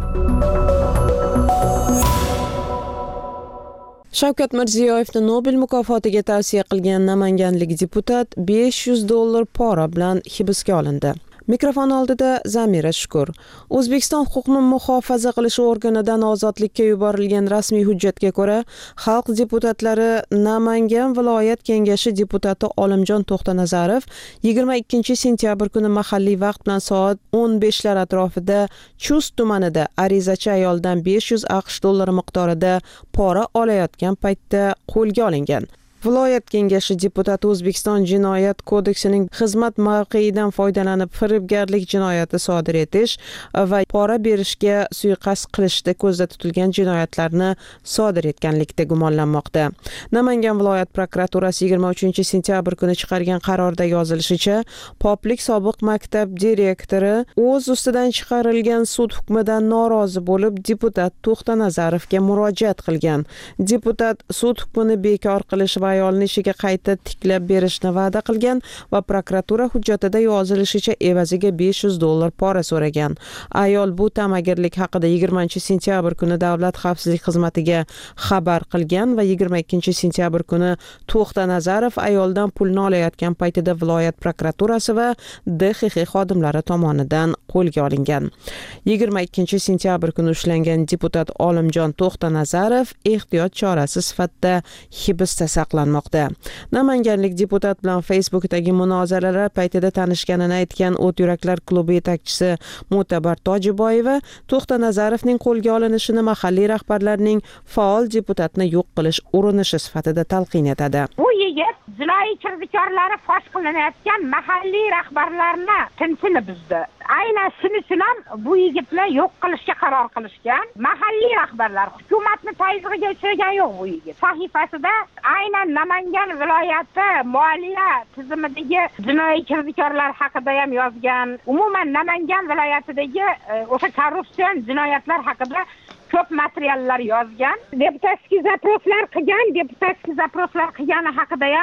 Shavkat Mirziyoyevni Nobel mukofotiga tavsiya qilgan namanganlik deputat besh yuz dollar pora bilan hibsga olindi. Mikrofon oldida Zamira Shukur. O'zbekiston huquqni muhofaza qilish organidan ozodlikka yuborilgan rasmiy hujjatga ko'ra, xalq deputatlari Namangan viloyat kengashi deputati Olimjon To'xtanazarov yigirma ikkinchi sentyabr kuni mahalliy vaqt bilan soat o'n beshlar atrofida Chust tumanida arizachi ayoldan besh yuz aqsh dollari miqdorida pora olayotgan paytda qo'lga olingan. Viloyat kengashi deputati O'zbekiston Jinoyat kodeksining xizmat mavqeidan foydalanib firibgarlik jinoyati sodir etish va pora berishga suiqasd qilishda ko'zda tutilgan jinoyatlarni sodir etganlikda gumonlanmoqda. Namangan viloyat prokuraturasi yigirma uchinchi sentyabr kuni chiqargan qarorda yozilishicha, Poplik sobiq maktab direktori o'z ustidan chiqarilgan sud hukmidan norozi bo'lib, deputat To'xtanazarovga murojaat qilgan. Deputat sud hukmini bekor qilish va ayolni ishiga qayta tiklab berishni va'da qilgan va prokuratura hujjatida yozilishicha evaziga besh yuz dollar pora so'ragan. Ayol bu ta'magirlik haqida yigirmanchi sentyabr kuni Davlat xavfsizlik xizmatiga xabar qilgan va yigirma ikkinchi sentyabr kuni To'xtanazarov ayoldan pulni olayotgan paytida viloyat prokuraturasi va D X X xodimlari tomonidan qo'lga olingan. yigirma ikkinchi sentyabr kuni ushlangan deputat Olimjon To'xtanazarov ehtiyot chorasi sifatida hibsda saqlanmoqda. Namanganlik deputat bilan Facebookdagi munozaralar paytida tanishganini aytgan O't yuraklar klubi yetakchisi Mo'tabar Tojiboyeva To'xtanazarovning qo'lga olinishini mahalliy rahbarlarning faol deputatni yo'q qilish urinishi sifatida talqin etadi. Bu yigit jinoiy kirdikorlari fosh qilinayotgan mahalliy rahbarlarni tinchini buzdi. Aynan shuning ham bu yigitni yo'q qilishga qaror qilishgan. Mahalliy rahbarlar hukumatni tayzig'iga uchragan yo'q bu yigit. Sahifasida aynan Namangan viloyati moliya tizimidagi jinoiy kirdikorlar haqida ham yozgan. Umuman Namangan viloyatidagi o'sha korrupsion jinoyatlar haqida ko'p materiallar yozgan. Deputatskiy zaproslar qilgan, deputatskiy zaproslar qilgani haqida ham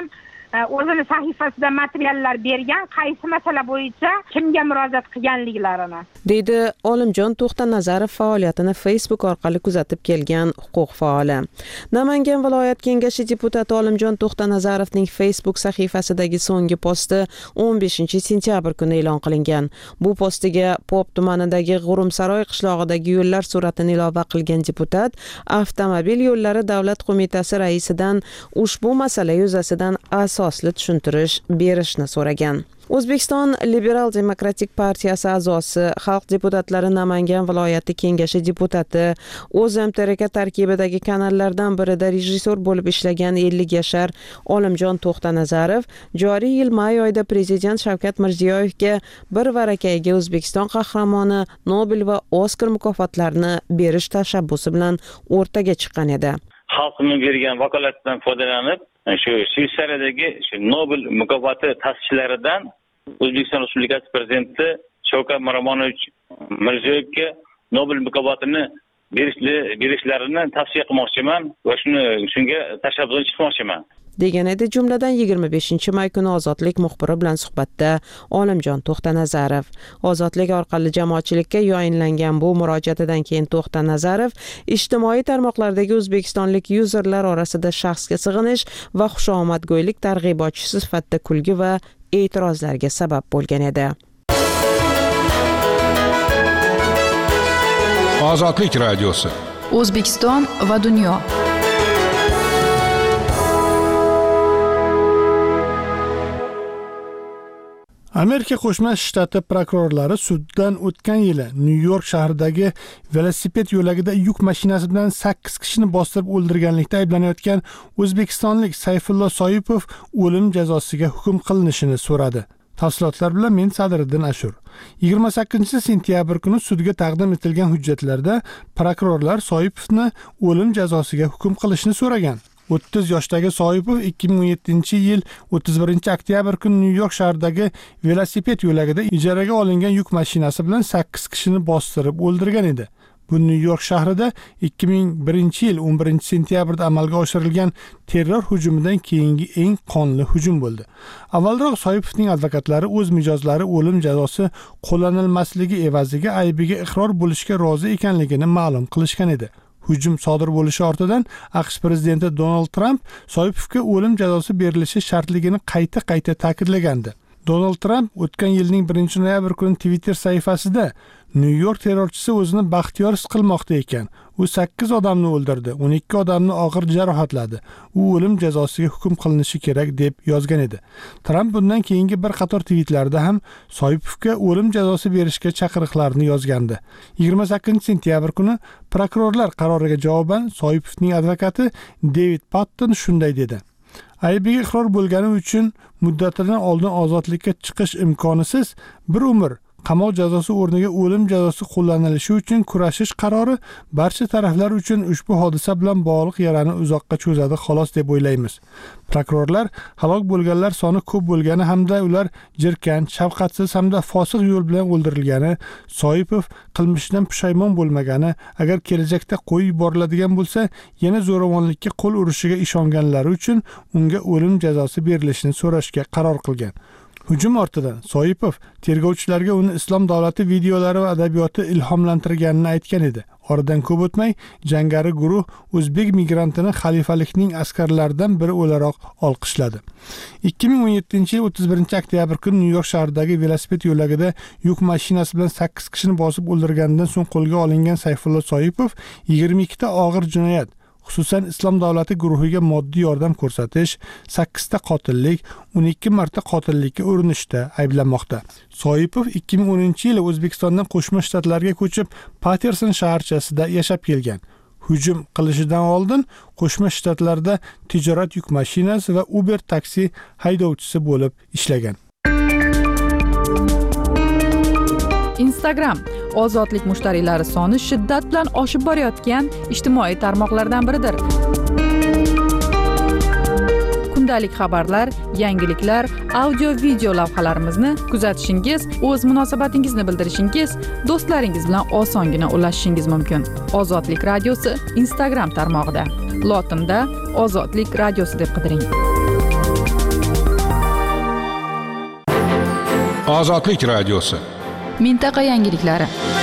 o'zini sahifasida materiallar bergan, qaysi masala bo'yicha kimga murojaat qilganliklarini, deydi Olimjon To'xtanazarov faoliyatini Facebook orqali kuzatib kelgan huquq faoli. Namangan viloyat kengashi deputati Olimjon To'xtanazarovning Facebook sahifasidagi so'nggi posti o'n beshinchi sentyabr kuni e'lon qilingan. Bu postiga Pop tumanidagi G'urumsaroy qishlog'idagi yo'llar suratini ilova qilgan deputat avtomobil yo'llari davlat qo'mitasi raisidan ushbu masala yuzasidan asosli tushuntirish berishni so'ragan. O'zbekiston Liberal Demokratik partiyasi a'zosi, xalq deputatlari Namangan viloyati kengashi deputati, O'zMTRK tarkibidagi kanallardan birida rejissor bo'lib ishlagan ellik yashar Olimjon To'xtanazarov joriy yil may oyida prezident Shavkat Mirziyoyevga bir varakayga O'zbekiston qahramoni, Nobel va Oskar mukofotlarini berish tashabbusi bilan o'rtaga chiqqan edi. Xalqning bergan vakolatidan foydalanib, shu Shveysariyadagi shu Nobel mukofoti ta'sischilaridan O'zbekiston Respublikasi prezidenti Shavkat Miromonovich Mirziyoyevga Nobel mukofotini berishlarini tavsiya qilmoqchiman va shuni shunga tashabbus chiqmoqchiman, degan edi jumladan yigirma beshinchi may kuni Ozodlik muxbiri bilan suhbatda Olimjon To'xtanazarov. Ozodlik orqali jamoatchilikka yoyinlangan bu murojaatidan keyin To'xtanazarov ijtimoiy tarmoqlardagi o'zbekistonlik yuzerlar orasida shaxsga sig'inish va xushomadgo'ylik targ'ibotchisi sifatida kulgi va e'tirozlarga sabab bo'lgan edi. Ozodlik radiosi. O'zbekiston va dunyo. Amerika Qo'shma Shtati prokurorlari suddan o'tgan yili Nyu-York shahridagi velosiped yo'lagida yuk mashinasi bilan sakkiz kishini bostirib o'ldirganlikda ayblanayotgan o'zbekistonlik Sayfullo Soipov o'lim jazosiga hukm qilinishini so'radi. Tafsilotlar bilan men Sadriddin Ashur. yigirma sakkizinchi sentyabr kuni sudga taqdim etilgan hujjatlarda prokurorlar Soipovni o'lim jazosiga hukm qilishni so'ragan. o'ttiz yoshdagi Soipov ikki ming o'n yettinchi yil o'ttiz birinchi oktyabr kuni Nyu-York shahridagi velosiped yo'lagida ijaraga olingan yuk mashinasi bilan sakkiz kishini bostirib o'ldirgan edi. Bu Nyu-York shahrida ikki ming birinchi yil o'n birinchi sentyabrda amalga oshirilgan terror hujumidan keyingi eng qonli hujum bo'ldi. Avvalroq Soipovning advokatlari o'z mijozlari o'lim jazosi qo'llanilmasligi evaziga aybiga iqror bo'lishga rozi ekanligini ma'lum qilishgan edi. Hujum sodir bo'lishi ortidan AQSh prezidenti Donald Trump Soipovga o'lim jazosi berilishi shartligini qayta-qayta ta'kidlagandi. Donald Trump o'tgan yilning birinchi noyabr kuni Twitter sahifasida Nyu-York terrorchisi o'zini baxtiyor his qilmoqda ekan. U sakkiz odamni o'ldirdi, o'n ikki odamni og'ir jarohatladi. U o'lim jazosiga hukm qilinishi kerak deb yozgan edi. Trump bundan keyingi bir qator tweetlarda ham Soipovga o'lim jazosi berishga chaqiriqlarni yozgandi. yigirma sakkizinchi sentyabr kuni prokurorlar qaroriga javoban Soipovning advokati David Patton shunday dedi: aybiga iqror bo'lgani uchun muddatidan oldin ozodlikka chiqish imkonisiz bir umr qamoq jazosi o'rniga o'lim jazosi qo'llanilishi uchun kurashish qarori barcha taraflar uchun ushbu hodisa bilan bog'liq yarani uzoqqa cho'zadi xolos deb o'ylaymiz. Prokurorlar halok bo'lganlar soni ko'p bo'lgani hamda ular jirkanch, shafqatsiz hamda fosiq yo'l bilan o'ldirilgani, Soipov qilmishidan pushaymon bo'lmagani, agar kelajakda qo'yib yuboriladigan bo'lsa, yana zo'ravonlikka qo'l urishiga ishonganlari uchun unga o'lim jazosi berilishini so'rashga qaror qilgan. Hujum ortidan Soipov tergovchilarga uni islom davlati videolari va adabiyoti ilhomlantirganini aytgan edi. Oradan ko'p o'tmay jangari guruh o'zbek migrantini xalifalikning askarlaridan biri o'laroq olqishladi. ikki ming o'n yettinchi yil o'ttiz birinchi oktyabr kuni Nyu-York shahridagi velosiped yo'lagida yuk mashinasi bilan sakkiz kishini bosib o'ldirgandan so'ng qo'lga olingan Sayfullo Soipov yigirma ikkita og'ir jinoyat, xususan islom davlati guruhiga moddiy yordam ko'rsatish, sakkizta qotillik, o'n ikki marta qotillikka urinishda ayblanmoqda. Soipov ikki ming o'ninchi yili O'zbekistondan Qo'shma Shtatlarga ko'chib, Paterson shaharchasida yashab kelgan. Hujum qilishidan oldin Qo'shma Shtatlarda tijorat yuk mashinasi va Uber taksi haydovchisi bo'lib ishlagan. Instagram ozodlik mushtariylari soni shiddat bilan oshib borayotgan ijtimoiy tarmoqlardan biridir. Kundalik xabarlar, yangiliklar, audio video lavhalarimizni kuzatishingiz, o'z munosabatingizni bildirishingiz, do'stlaringiz bilan osongina ulashishingiz mumkin. Ozodlik radiosi Instagram tarmog'ida. Lotinda Ozodlik radiosi deb qidiring. Ozodlik radiosi. Mintaqa yangiliklari.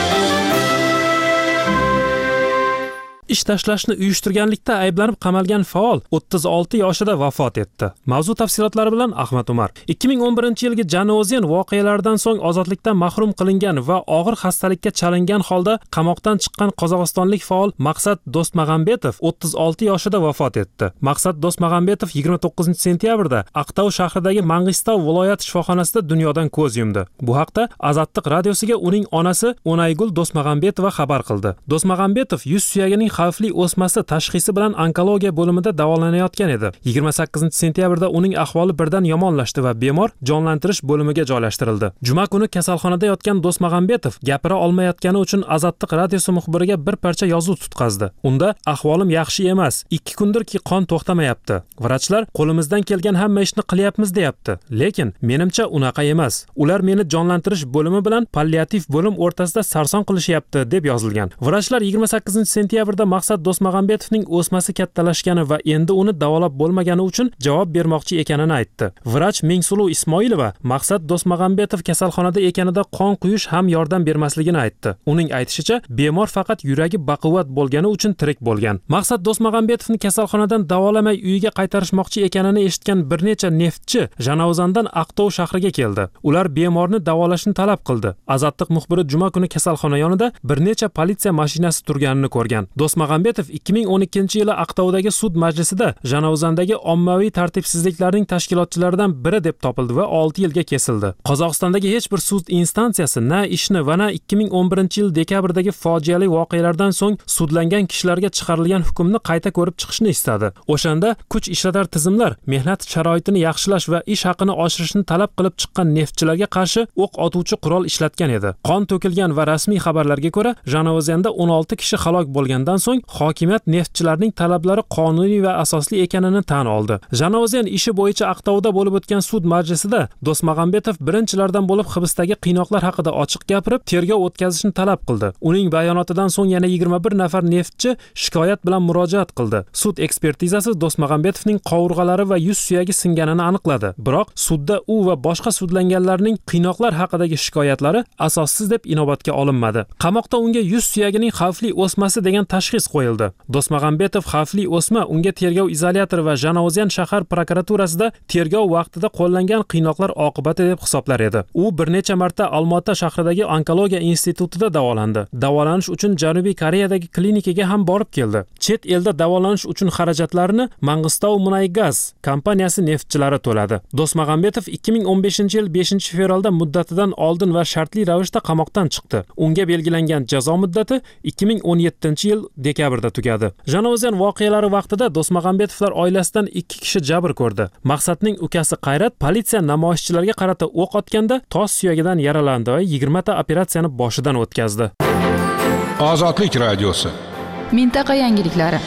Ish tashlashni uyushtirganlikda ayblanib qamalgan faol o'ttiz olti yoshida vafot etdi. Mavzu tafsilotlari bilan Ahmad Umar. ikki ming o'n birinchi yilgi Janozien voqealaridan so'ng ozodlikdan mahrum qilingan va og'ir xastalikka chalingan holda qamoqdan chiqqan qozog'istonlik faol Maqsad Do'stmag'ambetov o'ttiz olti yoshida vafot etdi. Maqsad Do'stmag'ambetov yigirma to'qqizinchi sentyabrda Aqtau shahridagi Mang'istov viloyat shifoxonasida dunyodan ko'z yumdi. Bu haqda Azadlik radiosiga uning onasi O'naygul Do'stmag'ambetova xabar qildi. Do'stmag'ambetov yuz suyagining xavfli o'smasi tashxisi bilan onkologiya bo'limida davolanayotgan edi. yigirma sakkizinchi sentyabrda uning ahvoli birdan yomonlashdi va bemor jonlantirish bo'limiga joylashtirildi. Juma kuni kasalxonada yotgan Do'stmag'ambetov gapira olmayotgani uchun Azadlik radiosi muxbiriga bir parcha yozuv tutqazdi. Unda ahvolim yaxshi emas, ikki kundirki qon to'xtamayapti. Vrachlar qo'limizdan kelgan hamma ishni qilyapmiz deyapti. Lekin menimcha unaqa emas. Ular meni jonlantirish bo'limi bilan palliativ bo'lim o'rtasida sarson qilishyapti deb yozilgan. Vrachlar yigirma sakkizinchi sentyabrda Maqsad Do'stmag'ambetovning o'smasi kattalashgani va endi uni davolab bo'lmagani uchun javob bermoqchi ekanini aytdi. Vrach Mengsuluv Ismoilova Maqsad Do'stmag'ambetov kasalxonada ekanida qon quyish ham yordam bermasligini aytdi. Uning aytishicha, bemor faqat yuragi baquvvat bo'lgani uchun tirik bo'lgan. Maqsad Do'stmag'ambetovni kasalxonadan davolamay uyiga qaytarishmoqchi ekanini eshitgan bir necha neftchi Janozandan Aqtov shahriga keldi. Ular bemorni davolashni talab qildi. Azadlik muxbiri juma kuni kasalxona yonida bir necha politsiya mashinasi turganini ko'rgan. Do'stmag'ambetov ikki ming o'n ikkinchi yili Aqtovdagi sud majlisida Janozandagi ommaviy tartibsizliklarning tashkilotchilaridan biri deb topildi va olti yilga kesildi. Qozog'istondagi hech bir sud instansiyasi na ishni va na ikki ming o'n birinchi yil dekabrdagi fojiali voqealardan so'ng sudlangan kishilarga chiqarilgan hukmni qayta ko'rib chiqishni istadi. O'shanda kuch ishlatar tizimlar mehnat sharoitini yaxshilash va ish haqini oshirishni talab qilib chiqqan neftchilarga qarshi o'q otuvchi qurol ishlatgan edi. Qon to'kilgan va rasmiy xabarlarga ko'ra, Janozanda o'n olti kishi halok bo'lgandan so'ng hokimiyat neftchilarning talablari qonuniy va asosli ekanini tan oldi. Janozan ishi bo'yicha Aqtovda bo'lib o'tgan sud majlisida Do'stmag'ambetov birinchilardan bo'lib hibsdagi qiynoqlar haqida ochiq gapirib, tergov o'tkazishni talab qildi. Uning bayonotidan so'ng yana yigirma bir nafar neftchi shikoyat bilan murojaat qildi. Sud ekspertizasi Do'stmag'ambetovning qovurg'alari va yuz suyagi singanini aniqladi. Biroq sudda u va boshqa sudlanganlarning qiynoqlar haqidagi shikoyatlari asossiz deb inobatga olinmadi. Qamoqda unga yuz suyagining xavfli o'smasi degan tashxis qo'yildi. Do'stmag'ambetov xavfli o'sma unga tergov izolyatori va Janozan shahar prokuraturasida tergov vaqtida qo'llangan qiynoqlar oqibati deb hisoblar edi. U bir necha marta Olmaota shahridagi onkologiya institutida davolandi. Davolanish uchun Janubiy Koreyadagi klinikaga ham borib keldi. Chet elda davolanish uchun xarajatlarini Mang'istov Munaygaz kompaniyasi neftchilari to'ladi. Do'stmag'ambetov ikki ming o'n beshinchi yil beshinchi fevralda muddatidan oldin va shartli ravishda qamoqdan chiqdi. Unga belgilangan jazo muddati ikki ming o'n yettinchi yil dekabrda tugadi. Janozan voqealari vaqtida Do'stmag'ambetovlar oilasidan ikki kishi jabr ko'rdi. Maqsadning ukasi Qayrat politsiya namoyishchilarga qarata o'q otganda tos suyagidan yaralandi va yigirma ta operatsiyani boshidan o'tkazdi. Ozodlik radiosi. Mintaqa yangiliklari.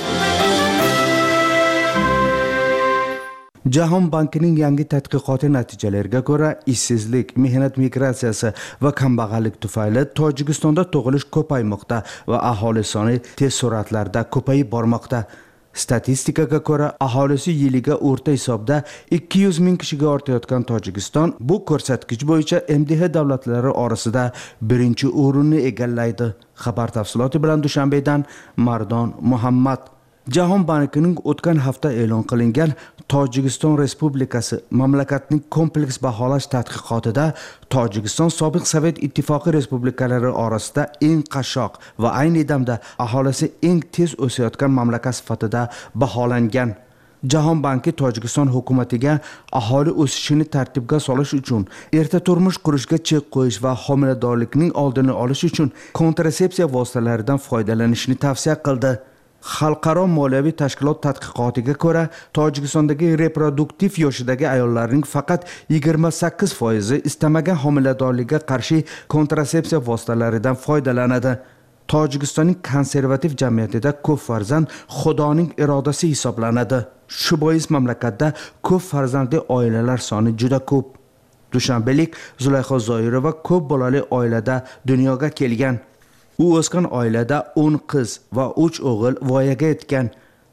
Jahon bankining yangi tadqiqoti natijalariga ko'ra, ishsizlik, mehnat migratsiyasi va kambag'allik tufayli Tojikistonda tug'ilish ko'paymoqda va aholi soni tez sur'atlarda ko'payib bormoqda. Statistikaga ko'ra, aholisi yiliga o'rta hisobda ikki yuz ming kishiga ortayotgan Tojikiston bu ko'rsatkich bo'yicha M D H davlatlari orasida birinchi o'rinni egallaydi. Xabar tafsiloti bilan Dushanbedan Mardon Muhammad. Jahon bankining o'tgan hafta e'lon qilingan Tojikiston Respublikasi mamlakatning kompleks baholash tadqiqotida Tojikiston sobiq Sovet ittifoqi respublikalari orasida eng qashshoq va ayni damda aholisi eng tez o'sayotgan mamlakat sifatida baholangan. Jahon banki Tojikiston hukumatiga aholi o'sishini tartibga solish uchun, erta turmush qurishga chek qo'yish va homiladorlikning oldini olish uchun kontrasepsiya vositalaridan foydalanishni tavsiya qildi. Xalqaro moliyaviy tashkilot tadqiqotiga ko'ra, Tojikistondagi reproduktiv yoshidagi ayollarning faqat yigirma sakkiz foizi istamagan homiladorlikka qarshi kontrasepsiya vositalaridan foydalanadi. Tojikistonning konservativ jamiyatida ko'p farzand Xudoning irodasi hisoblanadi. Shu bois mamlakatda ko'p farzandli oilalar soni juda ko'p. Dushanbelik Zulayho Zoirova ko'p bolali oilada dunyoga kelgan. U o'sgan oilada o'n qiz va uch o'g'il voyaga yetgan.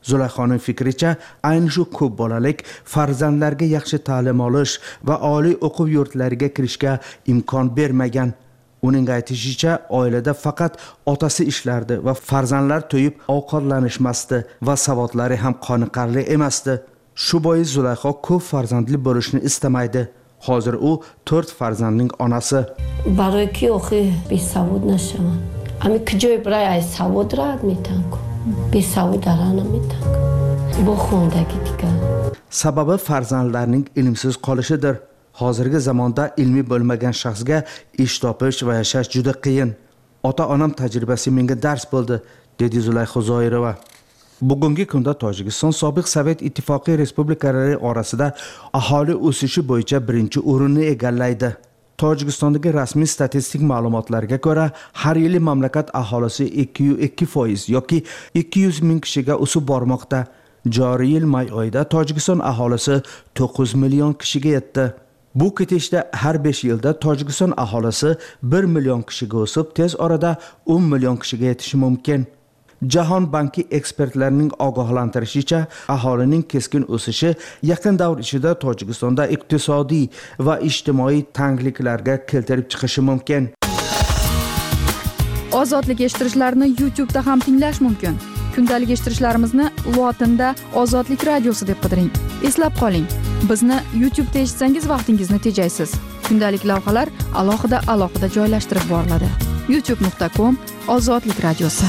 Zulayxoning fikricha, ayni shu ko'p bolalik farzandlarga yaxshi ta'lim olish va oliy o'quv yurtlariga kirishga imkon bermagan. Uning aytishicha, oilada faqat otasi ishlardi va farzandlar to'yib ovqatlanishmasdi va savodlari ham qoniqarli emasdi. Shu bois Zulayxo ko'p farzandli bo'lishni istamaydi. Hozir u to'rt farzandning onasi. برای کی آخه بی سواد نشم. امی کجای برای ای سواد را میتونم. بی سواد را نمیتونم. با خوندگی دیگه. Sababi farzandlarning ilmsiz qolishidir. Hozirgi zamonda ilmiy bo'lmagan shaxsga ish topish va yashash juda qiyin. Ota-onam tajribasi menga dars bo'ldi, dedi Zulayxo Zoirova. Bugungi kunda Tojikiston sobiq Sovet ittifoqi respublikalari orasida aholi o'sishi bo'yicha birinchi o'rinni egallaydi. Tojikistondagi rasmiy statistik ma'lumotlarga ko'ra, har yili mamlakat aholisi ikki yuz ikki foiz yoki ikki yuz ming kishiga o'sib bormoqda. Joriy yil may oyida Tojikiston aholisi to'qqiz million kishiga yetdi. Bu ketishda har besh yilda Tojikiston aholisi bir million kishiga o'sib, tez orada o'n million kishiga yetishi mumkin. Jahon banki ekspertlarining ogohlantirishicha, aholining keskin o'sishi yaqin davr ichida Tojikistonda iqtisodiy va ijtimoiy tangliklarga keltirib chiqishi mumkin. Ozodlik eshittirishlarni YouTube'da ham tinglash mumkin. Kundalik eshittirishlarimizni lotinda Ozodlik radiosi deb qidiring. Eslab qoling, bizni YouTube'da eshitsangiz vaqtingizni tejaysiz. Kundalik lavhalar alohida alohida joylashtirib boriladi. youtube nuqta com Ozodlik radiosi.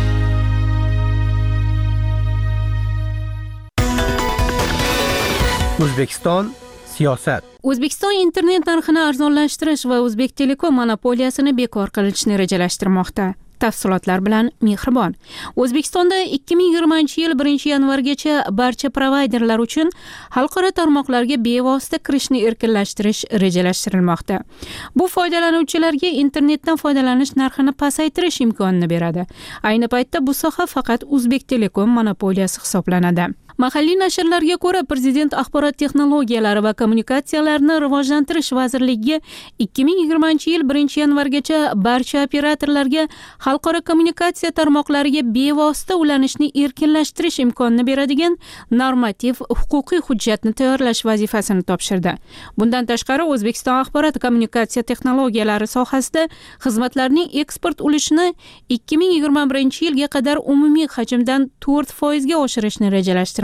O'zbekiston siyosat. O'zbekiston internet narxini arzonlashtirish va O'zbek Telekom monopoliyasini bekor qilishni rejalashtirmoqda. Tafsilotlar bilan Mehribon. O'zbekistonda ikki ming yigirmanchi yil birinchi yanvargacha barcha provayderlar uchun xalqaro tarmoqlarga bevosita kirishni erkinlashtirish rejalashtirilmoqda. Bu foydalanuvchilarga internetdan foydalanish narxini pasaytirish imkonini beradi. Ayni paytda bu soha faqat O'zbek Telekom monopoliyasi hisoblanadi. Mahalliy nashrlarga ko'ra, Prezident axborot texnologiyalari va kommunikatsiyalarini rivojlantirish vazirligiga ikki ming yigirmanchi yil birinchi yanvargacha barcha operatorlarga xalqaro kommunikatsiya tarmoqlariga bevosita ulanishni erkinlashtirish imkonini beradigan normativ huquqiy hujjatni tayyorlash vazifasini topshirdi. Bundan tashqari, O'zbekiston axborot kommunikatsiya texnologiyalari sohasida xizmatlarning eksport ulushini ikki ming yigirma birinchi yilga qadar umumiy hajmdan to'rt foizga oshirishni rejalashtirmoqda.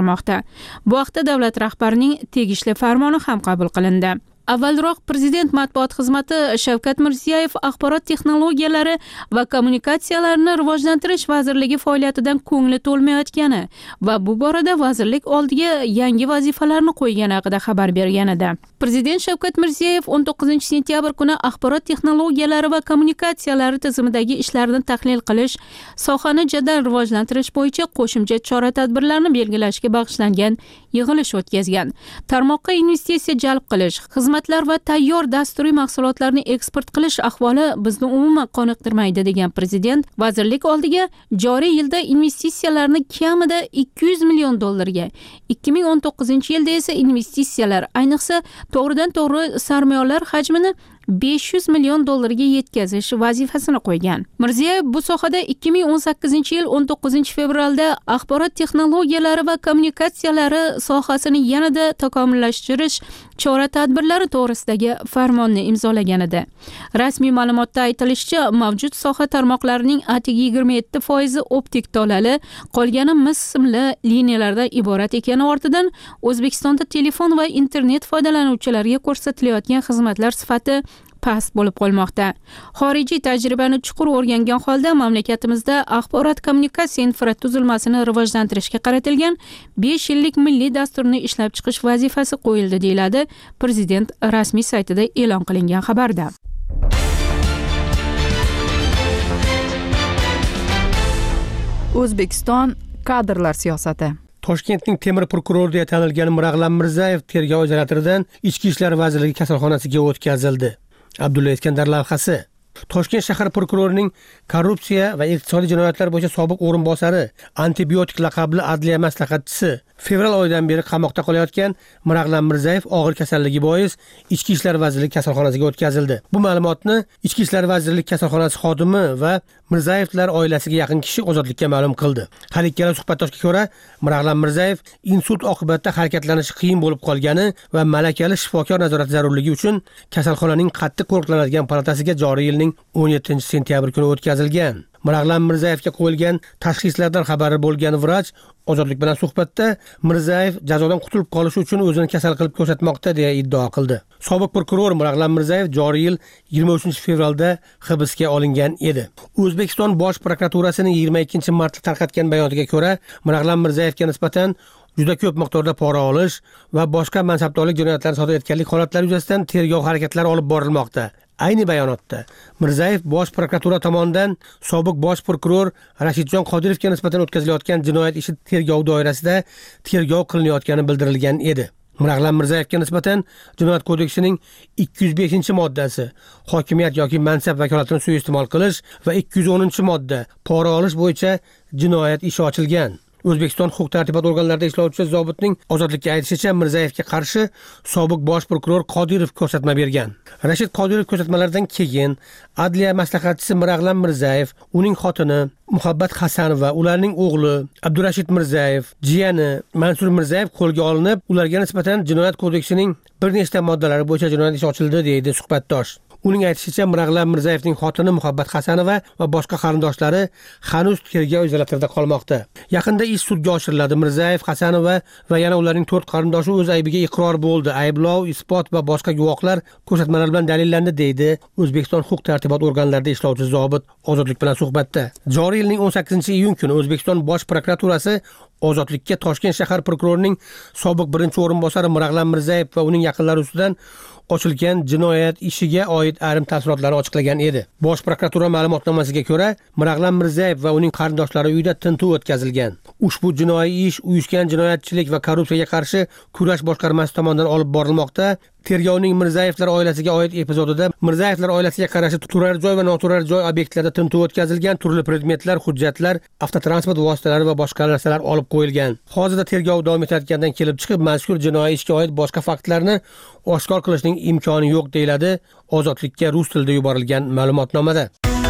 Bu haqda davlat rahbarining tegishli farmoni ham qabul qilindi. Avvalroq Prezident matbuot xizmati Shavkat Mirziyoyev axborot texnologiyalari va kommunikatsiyalarni rivojlantirish vazirligi faoliyatidan ko'ngli to'lmayotgani va bu borada vazirlik oldiga yangi vazifalarni qo'ygani haqida xabar bergan edi. Prezident Shavkat Mirziyoyev o'n to'qqizinchi sentyabr kuni axborot texnologiyalari va kommunikatsiyalari tizimidagi ishlarni tahlil qilish, sohani jadal rivojlantirish bo'yicha qo'shimcha chora-tadbirlarni belgilashga bag'ishlangan yig'ilish o'tkazgan. Tarmoqqa investitsiya jalb qilish, xizmatlar va tayyor dasturiy mahsulotlarni eksport qilish ahvoli bizni umuman qoniqtirmaydi degan Prezident vazirlik oldiga joriy yilda investitsiyalarni kamida ikki yuz million dollarga, ikki ming o'n to'qqizinchi yilda esa investitsiyalar, ayniqsa to'g'ridan to'g'ri sarmoyalar hajmini besh yuz million dollarga yetkazish vazifasini qo'ygan. Mirziyoyev bu sohada ikki ming o'n sakkizinchi yil o'n to'qqizinchi fevralda axborot texnologiyalari va kommunikatsiyalari sohasini yanada takomillashtirish chora-tadbirlari to'g'risidagi farmonni imzolagan edi. Rasmiy ma'lumotda aytilishicha, mavjud soha tarmoqlarining atigi yigirma yetti foizi optik tolali, qolgani mis simli liniyalardan iborat ekani ortidan O'zbekistonda telefon va internet foydalanuvchilariga ko'rsatilayotgan xizmatlar sifati past bo'lib qolmoqda. Xorijiy tajribani chuqur o'rgangan holda mamlakatimizda axborot kommunikatsiya infratuzilmasini rivojlantirishga qaratilgan besh yillik milliy dasturni ishlab chiqish vazifasi qo'yildi, deyiladi Prezident rasmiy saytida e'lon qilingan xabarda. O'zbekiston kadrlar siyosati. Toshkentning temir prokurori deya tanilgan Mirag'lam Mirzayev tergov izolyatoridan Ichki ishlar vazirligi kasalxonasiga o'tkazildi. Abdulla Iskandar lavhasi. Toshkent shahar prokurorining korrupsiya va iqtisodiy jinoyatlar bo'yicha sobiq o'rinbosari, antibiotik laqabli adliya maslahatchisi fevral oyidan beri qamoqda qolayotgan Mirag'lan Mirzayev og'ir kasalligi bois Ichki ishlar vazirligi kasalxonasiga o'tkazildi. Bu ma'lumotni Ichki ishlar vazirligi kasalxonasi xodimi va Mirzayevlar oilasiga yaqin kishi ozodlikka ma'lum qildi. Har ikkala suhbatdoshga ko'ra, Mirag'lan Mirzayev insult oqibatida harakatlanishi qiyin bo'lib qolgani va malakali shifokor nazorati zarurligi uchun kasalxonaning qattiq qo'riqlanadigan palatasiga joriy yilning o'n yettinchi sentyabr kuni o'tkazilgan. Mirag'lan Mirzayevga qo'yilgan tashxislardan xabari bo'lgan vrach ozodlik bilan suhbatda Mirzayev jazodan qutulib qolishi uchun o'zini kasal qilib ko'rsatmoqda deya iddao qildi. Sobiq prokuror Mirag'lan Mirzayev joriy yil yigirma uchinchi fevralda hibsga olingan edi. O'zbekiston Bosh prokuraturasining yigirma ikkinchi martda tarqatgan bayonotiga ko'ra, Mirag'lan Mirzayevga nisbatan juda ko'p miqdorda pora olish va boshqa mansabdorlik jinoyatlarini sodir etganlik holatlari yuzasidan tergov harakatlari olib borilmoqda. Ayni bayonotda Mirzayev Bosh prokuratura tomonidan sobiq bosh prokuror Rashidjon Qodirovga nisbatan o'tkazilayotgan jinoyat ishi tergov doirasida tergov qilinayotgani bildirilgan edi. Mirag'lan Mirzayevga nisbatan Jinoyat kodeksining ikki yuz beshinchi moddasi hokimiyat yoki mansab vakolatini suiiste'mol qilish va ikki yuz o'ninchi modda pora olish bo'yicha jinoyat ishi ochilgan. O'zbekiston huquq-tartibot organlarida ishlovchi zobitning ozodlikka aytishicha, Mirzayevga qarshi sobiq bosh prokuror Qodirov ko'rsatma bergan. Rashid Qodirov ko'rsatmalaridan keyin adliya maslahatchisi Mirag'lan Mirzayev, uning xotini Muhabbat Hasanova, ularning o'g'li Abdurashid Mirzayev, jiyani Mansur Mirzayev qo'lga olinib, ularga nisbatan Jinoyat kodeksining bir nechta moddalari bo'yicha jinoyat ishi ochildi, deydi suhbatdosh. Uning aytishicha, Mirag'lan Mirzayevning xotini Muhabbat Hasanova va boshqa qarindoshlari hanuz tergov izolatorida qolmoqda. Yaqinda ish sudga oshiriladi. Mirzayev, Hasanova va yana ularning to'rt qarindoshi o'z aybiga iqror bo'ldi. Ayblov, isbot va boshqa guvohlar ko'rsatmalar bilan dalillandi, deydi O'zbekiston huquq-tartibot organlarida ishlovchi zobit ozodlik bilan suhbatda. Joriy yilning o'n sakkizinchi iyun kuni O'zbekiston Bosh prokuraturasi ozodlikka Toshkent shahar prokurorining sobiq birinchi o'rinbosari Mirag'lan Mirzayev va uning yaqinlari ustidan ochilgan jinoyat ishiga oid ayrim tafsilotlarni ochiqlagan edi. Bosh prokuratura ma'lumotnomasiga ko'ra, Mirag'lan Mirzayev va uning qarindoshlari uyida tintuv o'tkazilgan. Ushbu jinoiy ish uyushgan jinoyatchilik va korrupsiyaga qarshi kurash boshqarmasi tomonidan olib borilmoqda. Tergovning Mirzayevlar oilasiga oid epizodida Mirzayevlar oilasiga qarashli turar joy va noturar joy obyektlarida tintuv o'tkazilgan, turli predmetlar, hujjatlar, avtotransport vositalari va boshqa narsalar olib qo'yilgan. Hozirda tergov davom etayotganidan kelib chiqib, mazkur jinoiy ishga oid boshqa faktlarni oshkor qilishning imkoni yo'q, deyiladi ozodlikka rus tilida yuborilgan ma'lumotnomada.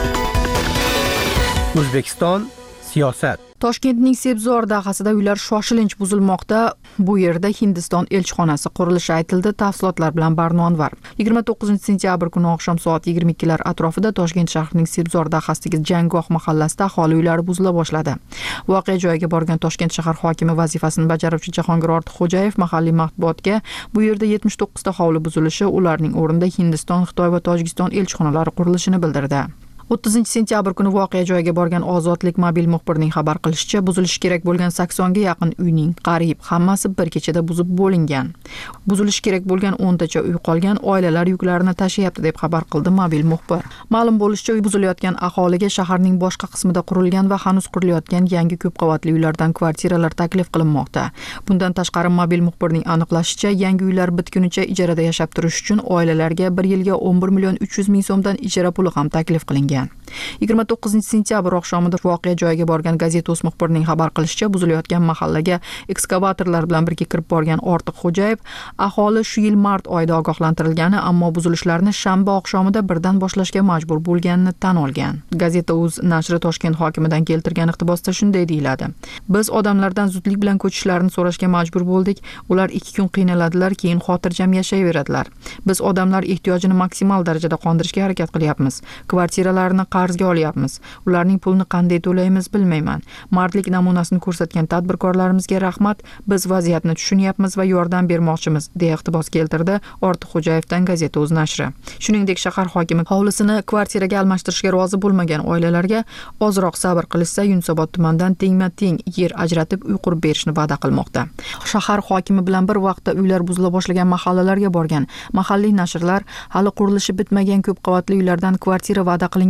O'zbekiston siyosat. Toshkentning Sebzor dahasida uylar shoshilinch buzilmoqda. Bu yerda Hindiston elchixonasi qurilishi aytildi. Tafsilotlar bilan Barno Anvar. yigirma to'qqizinchi sentyabr kuni oqshom soat yigirma ikkilar atrofida Toshkent shahrining Sebzor dahasidagi Janggoh mahallasida aholi uylari buzila boshladi. Voqea joyiga borgan Toshkent shahar hokimi vazifasini bajaruvchi Jahongir Ortiqxo'jayev mahalliy matbuotga bu yerda yetmish to'qqiz ta hovli buzilishi, ularning o'rnida Hindiston, Xitoy va Tojikiston elchixonalari qurilishini bildirdi. o'ttizinchi sentyabr kuni voqea joyiga borgan Ozodlik mobil muxbirining xabar qilishicha, buzilishi kerak bo'lgan saksonga yaqin uyning qariyb hammasi bir kechada buzib bo'lingan. Buzilishi kerak bo'lgan o'ntacha uy qolgan, oilalar yuklarini tashiyapti deb xabar qildi mobil muxbir. Ma'lum bo'lishicha, uy buzilayotgan aholiga shaharning boshqa qismida qurilgan va hanuz qurilayotgan yangi ko'p qavatli uylardan kvartiralar taklif qilinmoqda. Bundan tashqari mobil muxbirning aniqlashicha, yangi uylar bitgunicha ijarada yashab turish uchun oilalarga bir yilga o'n bir million uch yuz ming so'mdan ijara puli ham taklif qilingan. yigirma to'qqizinchi sentyabr oqshomida voqea joyiga borgan Gazetos muxbirining xabar qilishicha, buzilayotgan mahallaga ekskavatorlar bilan birga kirib borgan Ortiqxo'jayev, aholi shu yil mart oyida ogohlantirilgani, ammo buzilishlarni shanba oqshomida birdan boshlashga majbur bo'lganini tan olgan. Gazeta.uz nashri Toshkent hokimidan keltirgan iqtibosda shunday deyiladi: Biz odamlardan zudlik bilan ko'chishlarini so'rashga majbur bo'ldik. Ular ikki kun qiynaladilar, keyin xotirjam yashayveradilar. Biz odamlar ehtiyojini maksimal darajada qondirishga harakat qilyapmiz. Kvartiralarni qarzga olyapmiz. Ularning pulini qanday to'laymiz bilmayman. Mardlik namunasini ko'rsatgan tadbirkorlarimizga rahmat. Biz vaziyatni tushunyapmiz va yordam bermoqchimiz, deya iqtibos keltirdi Ortiqxo'jayevdan Gazeta.uz nashri. Shuningdek, shahar hokimi hovlisini kvartiraga almashtirishga rozi bo'lmagan oilalarga ozroq sabr qilishsa, Yunusobod tumanidan tengma-teng yer ajratib uy qurib berishni va'da qilmoqda. Shahar hokimi bilan bir vaqtda uylar buzila boshlagan mahallalarga borgan mahalliy nashrlar hali qurilishi bitmagan ko'p qavatli uylardan kvartira va'da qilingan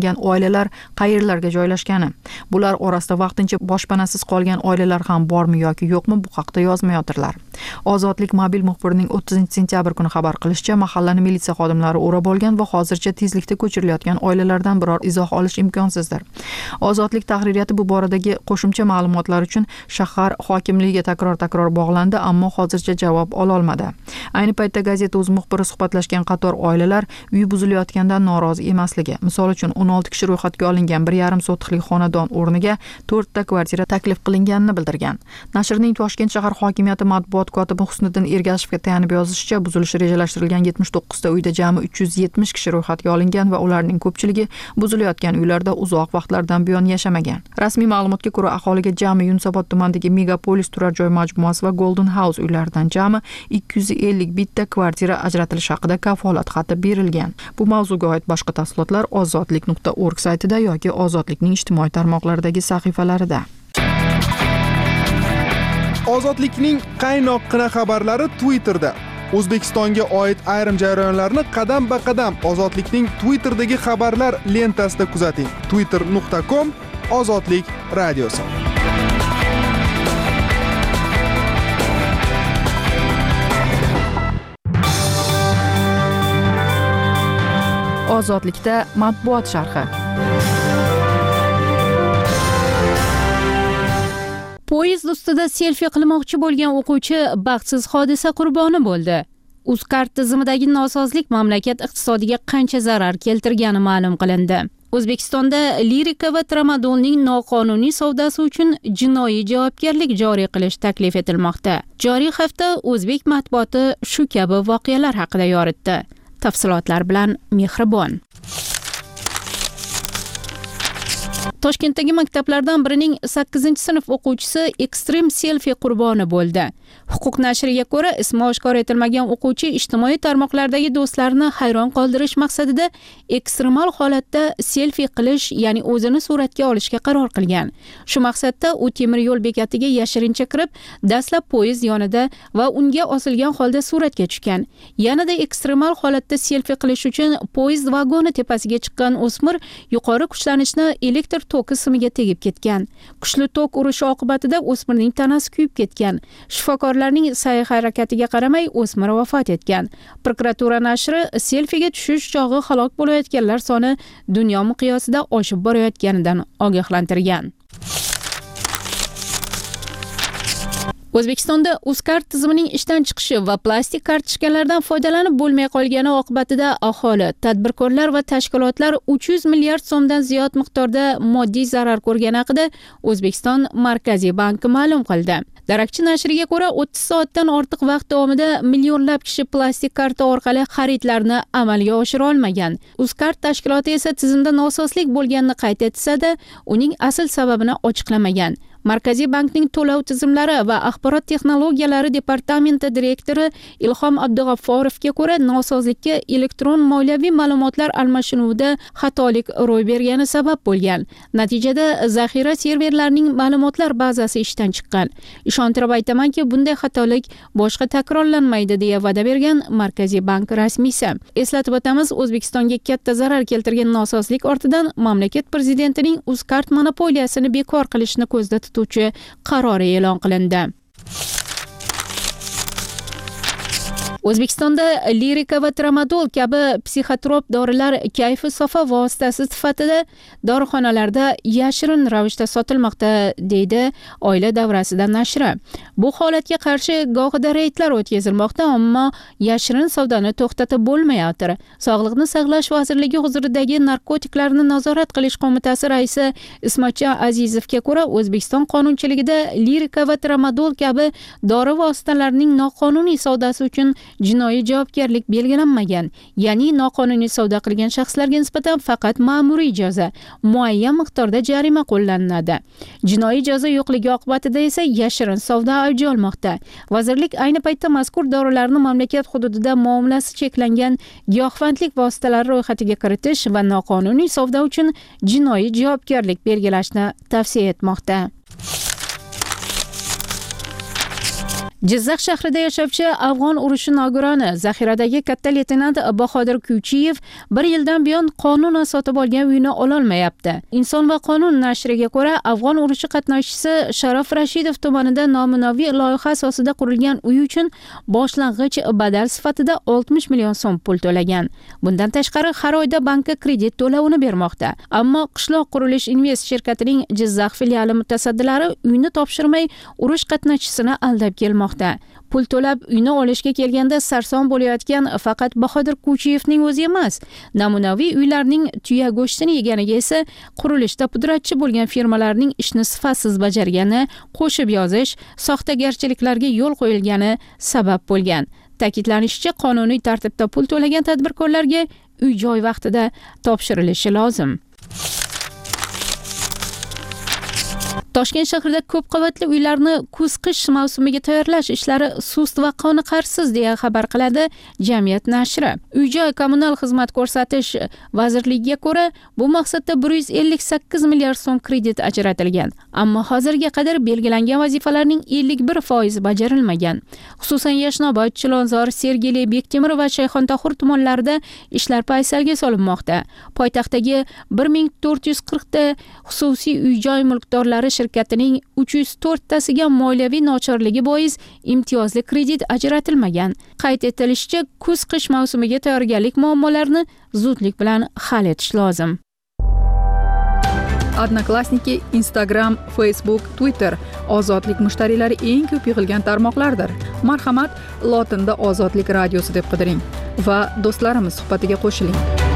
qilingan oilalar qayerlarga joylashgani. Bular orasida vaqtincha boshpanasiz qolgan oilalar ham bormi yoki yo'qmi, bu haqda yozmayotirlar. Ozodlik mobil muxbirining o'ttizinchi sentyabr kuni xabar qilishicha, mahallani militsiya xodimlari o'rab olgan va hozircha tezlikda ko'chirilayotgan oilalardan biror izoh olish imkonsizdir. Ozodlik tahririyati bu boradagi qo'shimcha ma'lumotlar uchun shahar hokimligiga takror-takror bog'landi, ammo hozircha javob ola olmadi. Ayni paytda gazeta o'z muxbiri suhbatlashgan qator oilalar uyi buzilayotgandan norozi emasligi, misol uchun o'n olti kishi ro'yxatga olingan bir yarim sotixlik xonadon o'rniga to'rtta kvartira taklif qilinganini bildirgan. Nashrning Toshkent shahar hokimiyati matbuot kotibi Husniddin Ergashevga tayanib yozishicha, buzilishi rejalashtirilgan yetmish to'qqizta uyda jami uch yuz yetmish kishi ro'yxatga olingan va ularning ko'pchiligi buzilayotgan uylarda uzoq vaqtlardan buyon yashamagan. Rasmiy ma'lumotga ko'ra, aholiga jami Yunusobod tumanidagi Megapolis turar joy majmuasi va Golden House uylaridan jami ikki yuz ellik bitta kvartira ajratilishi haqida kafolat xati berilgan. Bu mavzuga oid boshqa tafsilotlar ozodlik nuqta org saytida yoki Ozodlikning ijtimoiy tarmoqlaridagi sahifalarida. Ozodlikning qaynoqqina xabarlari Twitterda. O'zbekistonga oid ayrim jarayonlarni qadam-ba-qadam Ozodlikning Twitterdagi xabarlar lentasida kuzating. twitter nuqta com Ozodlik radiosi. Ozodlikda matbuot sharhi. Poyezd ustida selfi qilmoqchi bo'lgan o'quvchi baxtsiz hodisa qurboni bo'ldi. Uzcard tizimidagi nosozlik mamlakat iqtisodiga qancha zarar keltirgani ma'lum qilindi. O'zbekistonda lirika va tramadolning noqonuniy savdosi uchun jinoiy javobgarlik joriy qilish taklif etilmoqda. Joriy hafta o'zbek matbuoti shu kabi voqealar haqida yoritdi. Tafsilotlar bilan Mehribon. Toshkentdagi maktablardan birining sakkizinchi sinf o'quvchisi ekstrem selfi qurboni bo'ldi. Huquq nashriga ko'ra, ismi oshkor etilmagan o'quvchi ijtimoiy tarmoqlardagi do'stlarini hayron qoldirish maqsadida ekstremal holatda selfi qilish, ya'ni o'zini suratga olishga qaror qilgan. Shu maqsadda u temir yo'l bekatiga yashirincha kirib, dastlab poyezd yonida va unga osilgan holda suratga tushgan. Yanada ekstremal holatda selfi qilish uchun poyezd vagoni tepasiga chiqqan o'smir yuqori kuchlanishni elektr toki simiga tegib ketgan. Kuchli tok urishi oqibatida o'smirning tanasi kuyib ketgan. Shifokorlarning sa'y-harakatiga qaramay o'smir vafot etgan. Prokuratura nashri selfiga tushish chog'i halok bo'layotganlar soni dunyo miqyosida oshib borayotganidan ogohlantirgan. O'zbekistonda Uzcard tizimining ishdan chiqishi va plastik kartochkalardan foydalanib bo'lmay qolgani oqibatida aholi, tadbirkorlar va tashkilotlar uch yuz milliard so'mdan ziyod miqdorda moddiy zarar ko'rgani haqida O'zbekiston Markaziy banki ma'lum qildi. Darakchi nashriga ko'ra, o'ttiz soatdan ortiq vaqt davomida millionlab kishi plastik karta orqali xaridlarni amalga oshira olmagan. Uzcard tashkiloti esa tizimda nosozlik bo'lganini qayd etsa-da, uning asl sababini ochiqlamagan. Markaziy bankning to'lov tizimlari va axborot texnologiyalari departamenti direktori Ilhom Abdug'afforovga ko'ra, nosozlikka elektron moliyaviy ma'lumotlar almashinuvida xatolik ro'y bergani sabab bo'lgan. Natijada zaxira serverlarining ma'lumotlar bazasi ishdan chiqqan. Ishontirib aytamanki, bunday xatolik boshqa takrorlanmaydi deya va'da bergan Markaziy bank rasmiysi. Eslatib o'tamiz, O'zbekistonga katta zarar keltirgan nosozlik ortidan mamlakat prezidentining Uzcard monopoliyasini bekor qilishni ko'zda tutuvchi qarori e'lon qilindi. O'zbekistonda lirika va tramadol kabi psixotrop dorilar kayfi sofa vositasi sifatida dorixonalarda yashirin ravishda sotilmoqda, deydi Oila davrasida nashri. Bu holatga qarshi gohida reydlar o'tkazilmoqda, ammo yashirin savdoni to'xtatib bo'lmayotir. Sog'liqni saqlash vazirligi huzuridagi narkotiklarni nazorat qilish qo'mitasi raisi Ismatjon Azizovga ko'ra, O'zbekiston qonunchiligida lirika va tramadol kabi dori vositalarining noqonuniy savdosi uchun jinoiy javobgarlik belgilanmagan. Ya'ni noqonuniy savdo qilgan shaxslarga nisbatan faqat ma'muriy jazo, muayyan miqdorda jarima qo'llanadi. Jinoiy jazo yo'qligi oqibatida esa yashirin savdo avj olmoqda. Vazirlik ayni paytda mazkur dorilarni mamlakat hududida muomalasi cheklangan giyohvandlik vositalari ro'yxatiga kiritish va noqonuniy savdo uchun jinoiy javobgarlik belgilashni tavsiya etmoqda. Jizzax shahrida yashovchi afg'on urushi nogironi zaxiradagi katta leytenant Bahodir Kuychiyev bir yildan buyon qonunan sotib olgan uyini ololmayapti. Inson va qonun nashriga ko'ra, afg'on urushi qatnashchisi Sharof Rashidov tumanida nominaviy loyiha asosida qurilgan uy uchun boshlang'ich badal sifatida oltmish million so'm pul to'lagan. Bundan tashqari har oyda bankka kredit to'lovini bermoqda. Ammo Qishloq qurilish invest shirkatining Jizzax filiali mutasaddilari uyni topshirmay, urush qatnashchisini aldab kelmoqda. Pul to'lab uyni olishga kelganda sarson bo'layotgan faqat Bahodir Kuychiyevning o'zi emas. Namunaviy uylarning tuya go'shtini yeganiga esa qurilishda pudratchi bo'lgan firmalarning ishni sifatsiz bajargani, qo'shib yozish, soxtagarchiliklarga yo'l qo'yilgani sabab bo'lgan. Ta'kidlanishicha, qonuniy tartibda pul to'lagan tadbirkorlarga uy-joy vaqtida topshirilishi lozim. Toshkent shahrida ko'p qavatli uylarni kuz-qish mavsumiga tayyorlash ishlari sust va qoniqarsiz deya xabar qiladi Jamiyat nashri. Uy-joy kommunal xizmat ko'rsatish vazirligiga ko'ra, bu maqsadda bir yuz ellik sakkiz milliard so'm kredit ajratilgan. Ammo hozirga qadar belgilangan vazifalarning ellik bir foizi bajarilmagan. Xususan, Yashnobod, Chilonzor, Sergeli, Bektemir va Shayxontohur tumanlarida ishlar paysalga solinmoqda. Poytaxtdagi bir ming to'rt yuz qirq ta xususiy uy-joy mulkdorlari shirkatining uch yuz to'rt tasiga moliyaviy nochorligi bois imtiyozli kredit ajratilmagan. Qayd etilishicha, kuz-qish mavsumiga tayyorgarlik muammolarini zudlik bilan hal etish lozim. Odnoklassniki, Instagram, Facebook, Twitter ozodlik mushtariylari eng ko'p yig'ilgan tarmoqlardir. Marhamat, lotinda Ozodlik radiosi deb qidiring va do'stlarimiz suhbatiga qo'shiling.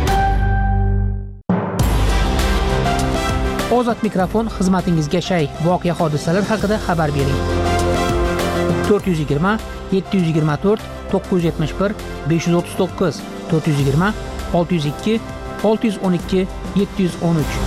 Ozod mikrofon xizmatingizga shay. Voqea hodisalar haqida xabar bering. to'rt yuz yigirma yetti yuz yigirma to'rt to'qqiz yuz yetmish bir besh yuz o'ttiz to'qqiz to'rt yuz yigirma olti yuz ikki olti yuz o'n ikki yetti yuz o'n uch.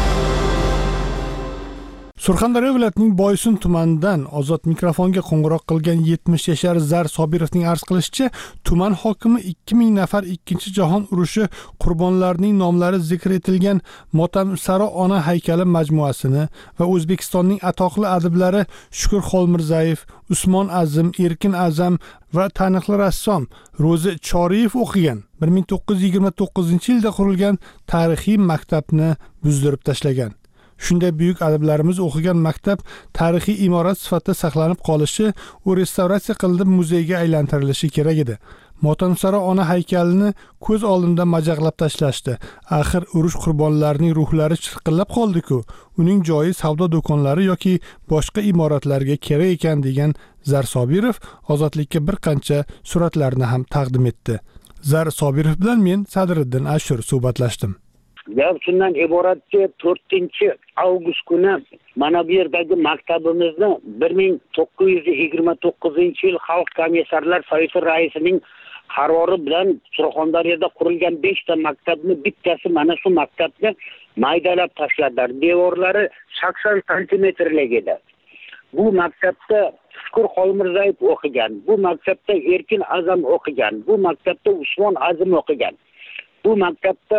Surxondaryo viloyatining Boysun tumanidan Ozod mikrofonga qo'ng'iroq qilgan yetmish yashar Zar Sobirovning arz qilishicha, tuman hokimi ikki ming nafar Ikkinchi jahon urushi qurbonlarining nomlari zikr etilgan Motamsaro ona haykali majmuasini va O'zbekistonning atoqli adiblari Shukur Xolmirzayev, Usmon Azim, Erkin Azam va taniqli rassom Ro'zi Choriyev o'qigan bir ming to'qqiz yuz yigirma to'qqizinchi yilda qurilgan tarixiy maktabni buzdirib tashlagan. Shunday buyuk adiblarimiz o'qigan maktab tarixiy imorat sifatida saqlanib qolishi, u restavratsiya qilinib muzeyga aylantirilishi kerak edi. Motamsaro ona haykalini ko'z oldimda majaqlab tashlashdi. Axir urush qurbonlarining ruhlari chirqillab qoldi-ku. Uning joyi savdo do'konlari yoki boshqa imoratlarga kerak ekan degan Zar Sobirov Ozodlikka bir qancha suratlarni ham taqdim etdi. Zar Sobirov bilan men Sadriddin Ashur suhbatlashdim. Gap shundan iboratki, to'rtinchi avgust kuni mana bu yerdagi maktabimizni bir ming to'qqiz yuz yigirma to'qqizinchi yil Xalq komissarlar sovet raisining qarori bilan Surxondaryoda qurilgan beshta maktabni bittasi mana shu maktabni maydalab tashladilar. Devorlari sakson santimetrlik edi. Bu maktabda Shukur Xolmirzayev o'qigan, bu maktabda Erkin Azam o'qigan, bu maktabda Usmon Azim o'qigan. Bu maktabda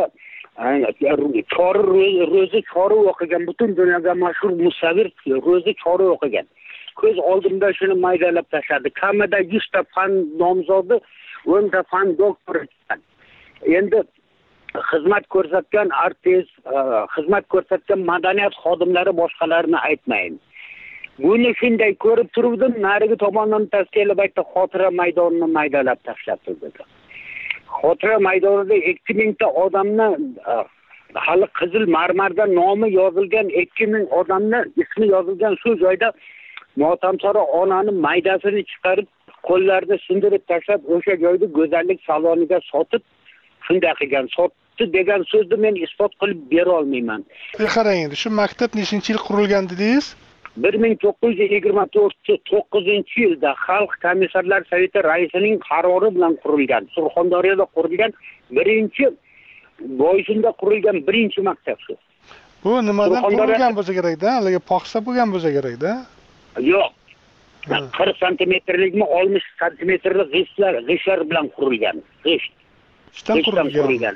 Chori Ro'zi Chori o'qigan, butun dunyoga mashhur musavvir Ro'zi Chori o'qigan. Ko'z oldimda shuni maydalab tashladi. Kamida yuz ta fan nomzodi, o'n ta fan doktori. Endi xizmat ko'rsatgan artist, xizmat ko'rsatgan madaniyat xodimlari boshqalarini aytmayin. Buni shunday ko'rib turuvdim, narigi tomondan taskelib aytdi, xotira maydonini maydalab tashlabdi dedi. Xotira maydonida ikki ming ta odamni, hali qizil marmarda nomi yozilgan ikki ming odamni ismi yozilgan shu joyda Motamsaro onani maydasini chiqarib, qo'llarini sindirib tashlab, o'sha joyda go'zallik saloniga sotib, shunday qilgan. Sotdi degan so'zni men isbot qilib bera olmayman. Qarang endi, shu maktab nechinchi yil qurilgan dedingiz? bir ming to'qqiz yuz yigirma to'qqizinchi yilda Xalq komissarlar soveti raisining qarori bilan qurilgan. Surxondaryoda qurilgan birinchi, Boysunda qurilgan birinchi maktab shu. Bu nimadan qurilgan bo'lsa kerak-da? Haliga poxsa bo'lgan bo'lsa kerak-da? Yo'q. qirq santimetrlikmi, oltmish santimetrlik g'ishtlar, g'ishtlar bilan qurilgan. G'isht. Ishdan qurilgan.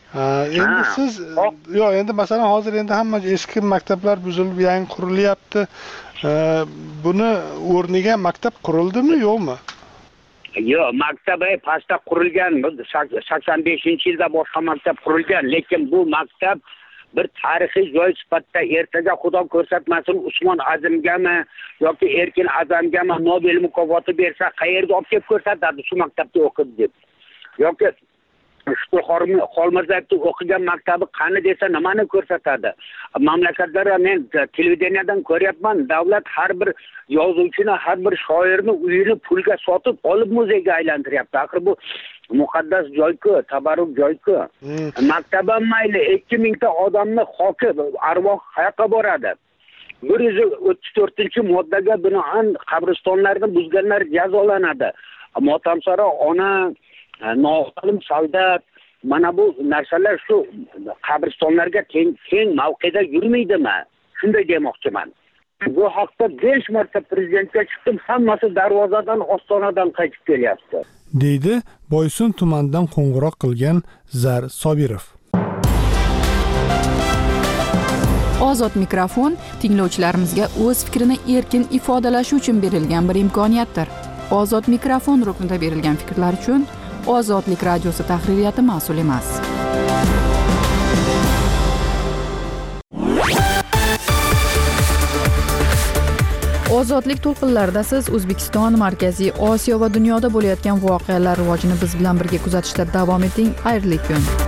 endi siz yo'q endi masalan hozir endi hamma eski maktablar buzilib yangi qurilyapti. Buni o'rniga maktab qurildimi yo'qmi? Yo'q, maktab pastda qurilgan, sakson beshinchi yilda boshqa maktab qurilgan, lekin bu maktab bir tarixiy joy sifatida ertaga xudo ko'rsatmasin Usmon Azimgami yoki Erkin Azamgami Nobel mukofoti bersa, qayerga olib kelib ko'rsatadi shu maktabda o'qib deb. Yoki Shukur Xolmirzayevning o'qigan maktabi qani desa nimani ko'rsatadi? Mamlakatlarda men televideniyadan ko'ryapman, davlat har bir yozuvchini, har bir shoirni uyini pulga sotib olib muzeyga aylantiryapti. Axir bu muqaddas joy-ku, tabarruk joy-ku. Maktabam mayli ikki mingta odamni xoki arvoh qayoqqa boradi? bir yuz o'ttiz to'rtinchi moddaga binoan qabristonlarni buzganlar jazolanadi. Motamsaro ona no'lim soldat mana bu narsalar shu qabristonlarga teng teng mavqeda yurmaydimi? Shunday demoqchiman. Bu haqda besh marta prezidentga chiqdim, hammasi darvozadan, ostonadan qaytib kelyapti. deydi Boysun tumanidan qo'ng'iroq qilgan Zar Sobirov. Ozod mikrofon tinglovchilarimizga o'z fikrini erkin ifodalashi uchun berilgan bir imkoniyatdir. Ozod mikrofon ruknida berilgan fikrlar uchun Ozodlik radiosi tahririyati mas'ul emas. Ozodlik to'lqinlarida siz O'zbekiston, Markaziy Osiyo va dunyoda bo'layotgan voqealar rivojini biz bilan birga kuzatishda davom eting. Xayrli kun.